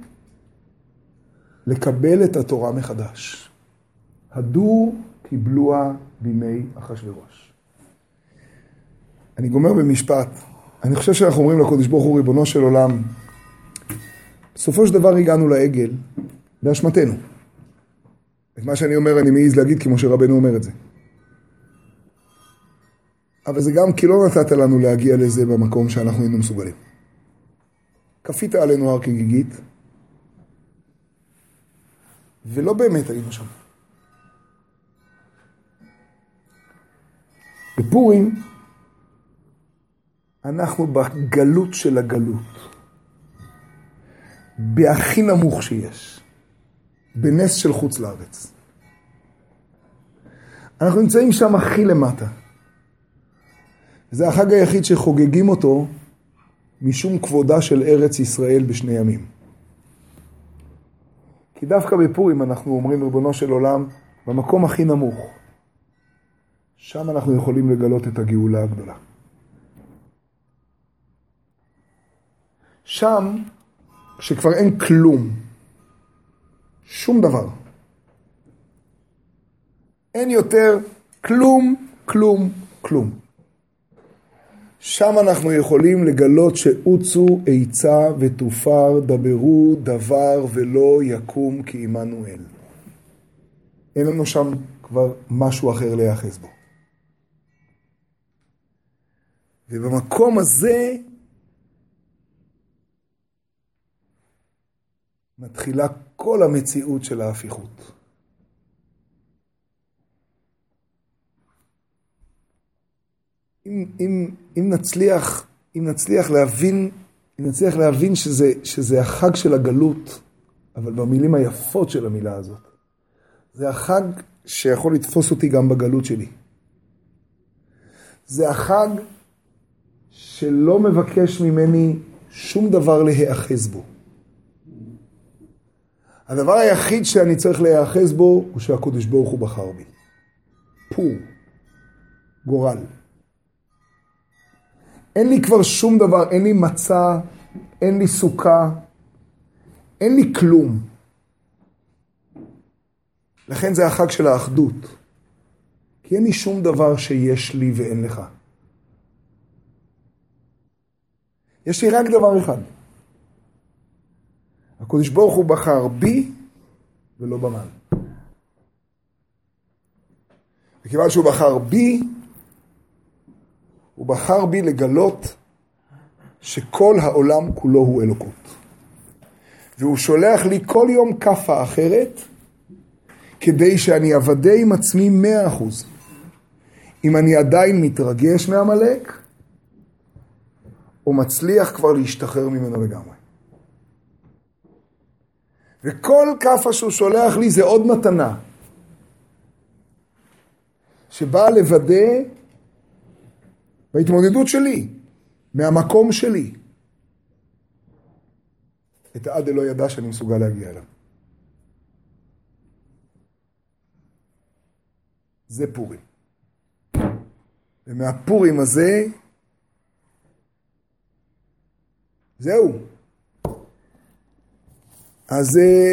לקבל את התורה מחדש. הדור קיבלוה בימי אחשוורוש. אני גומר במשפט. אני חושב שאנחנו אומרים לקדוש ברוך הוא ריבונו של עולם, בסופו של דבר הגענו לעגל, באשמתנו. את מה שאני אומר אני מעיז להגיד כמו שרבנו אומר את זה. אבל זה גם כי לא נתת לנו להגיע לזה במקום שאנחנו היינו מסוגלים. כפית עלינו הר כגיגית, ולא באמת היינו שם. בפורים, אנחנו בגלות של הגלות. בהכי נמוך שיש. בנס של חוץ לארץ. אנחנו נמצאים שם הכי למטה. זה החג היחיד שחוגגים אותו משום כבודה של ארץ ישראל בשני ימים. כי דווקא בפורים אנחנו אומרים ריבונו של עולם, במקום הכי נמוך, שם אנחנו יכולים לגלות את הגאולה הגדולה. שם, כשכבר אין כלום, שום דבר, אין יותר כלום, כלום, כלום. שם אנחנו יכולים לגלות שעוצו עצה ותופר דברו דבר ולא יקום כי עמנו אל. אין לנו שם כבר משהו אחר להיאחז בו. ובמקום הזה מתחילה כל המציאות של ההפיכות. אם נצליח להבין שזה החג של הגלות, אבל במילים היפות של המילה הזאת, זה החג שיכול לתפוס אותי גם בגלות שלי. זה החג שלא מבקש ממני שום דבר להיאחז בו. הדבר היחיד שאני צריך להיאחז בו הוא שהקדוש ברוך הוא בחר בי. פור, גורל. אין לי כבר שום דבר, אין לי מצע, אין לי סוכה, אין לי כלום. לכן זה החג של האחדות. כי אין לי שום דבר שיש לי ואין לך. יש לי רק דבר אחד. הקדוש ברוך הוא בחר בי ולא במן. וכיוון שהוא בחר בי, הוא בחר בי לגלות שכל העולם כולו הוא אלוקות. והוא שולח לי כל יום כפה אחרת, כדי שאני אבדה עם עצמי 100%. אם אני עדיין מתרגש מהמלאק, או מצליח כבר להשתחרר ממנו לגמרי. וכל כפה שהוא שולח לי זה עוד מתנה, שבאה לוודא בהתמודדות שלי, מהמקום שלי, את העד אלוה ידע שאני מסוגל להגיע אליו. זה פורים. ומהפורים הזה, זהו. אז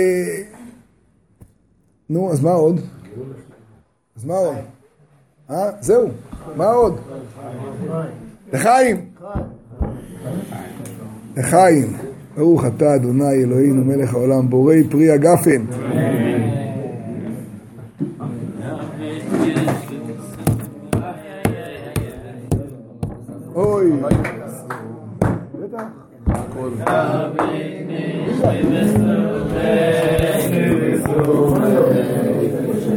נו, אז מה עוד? אז מה עוד? זהו. מה עוד? לחיים. לחיים. ברוך אתה אדוני אלוהינו מלך העולם בורא פרי הגפן. אוי. בטח.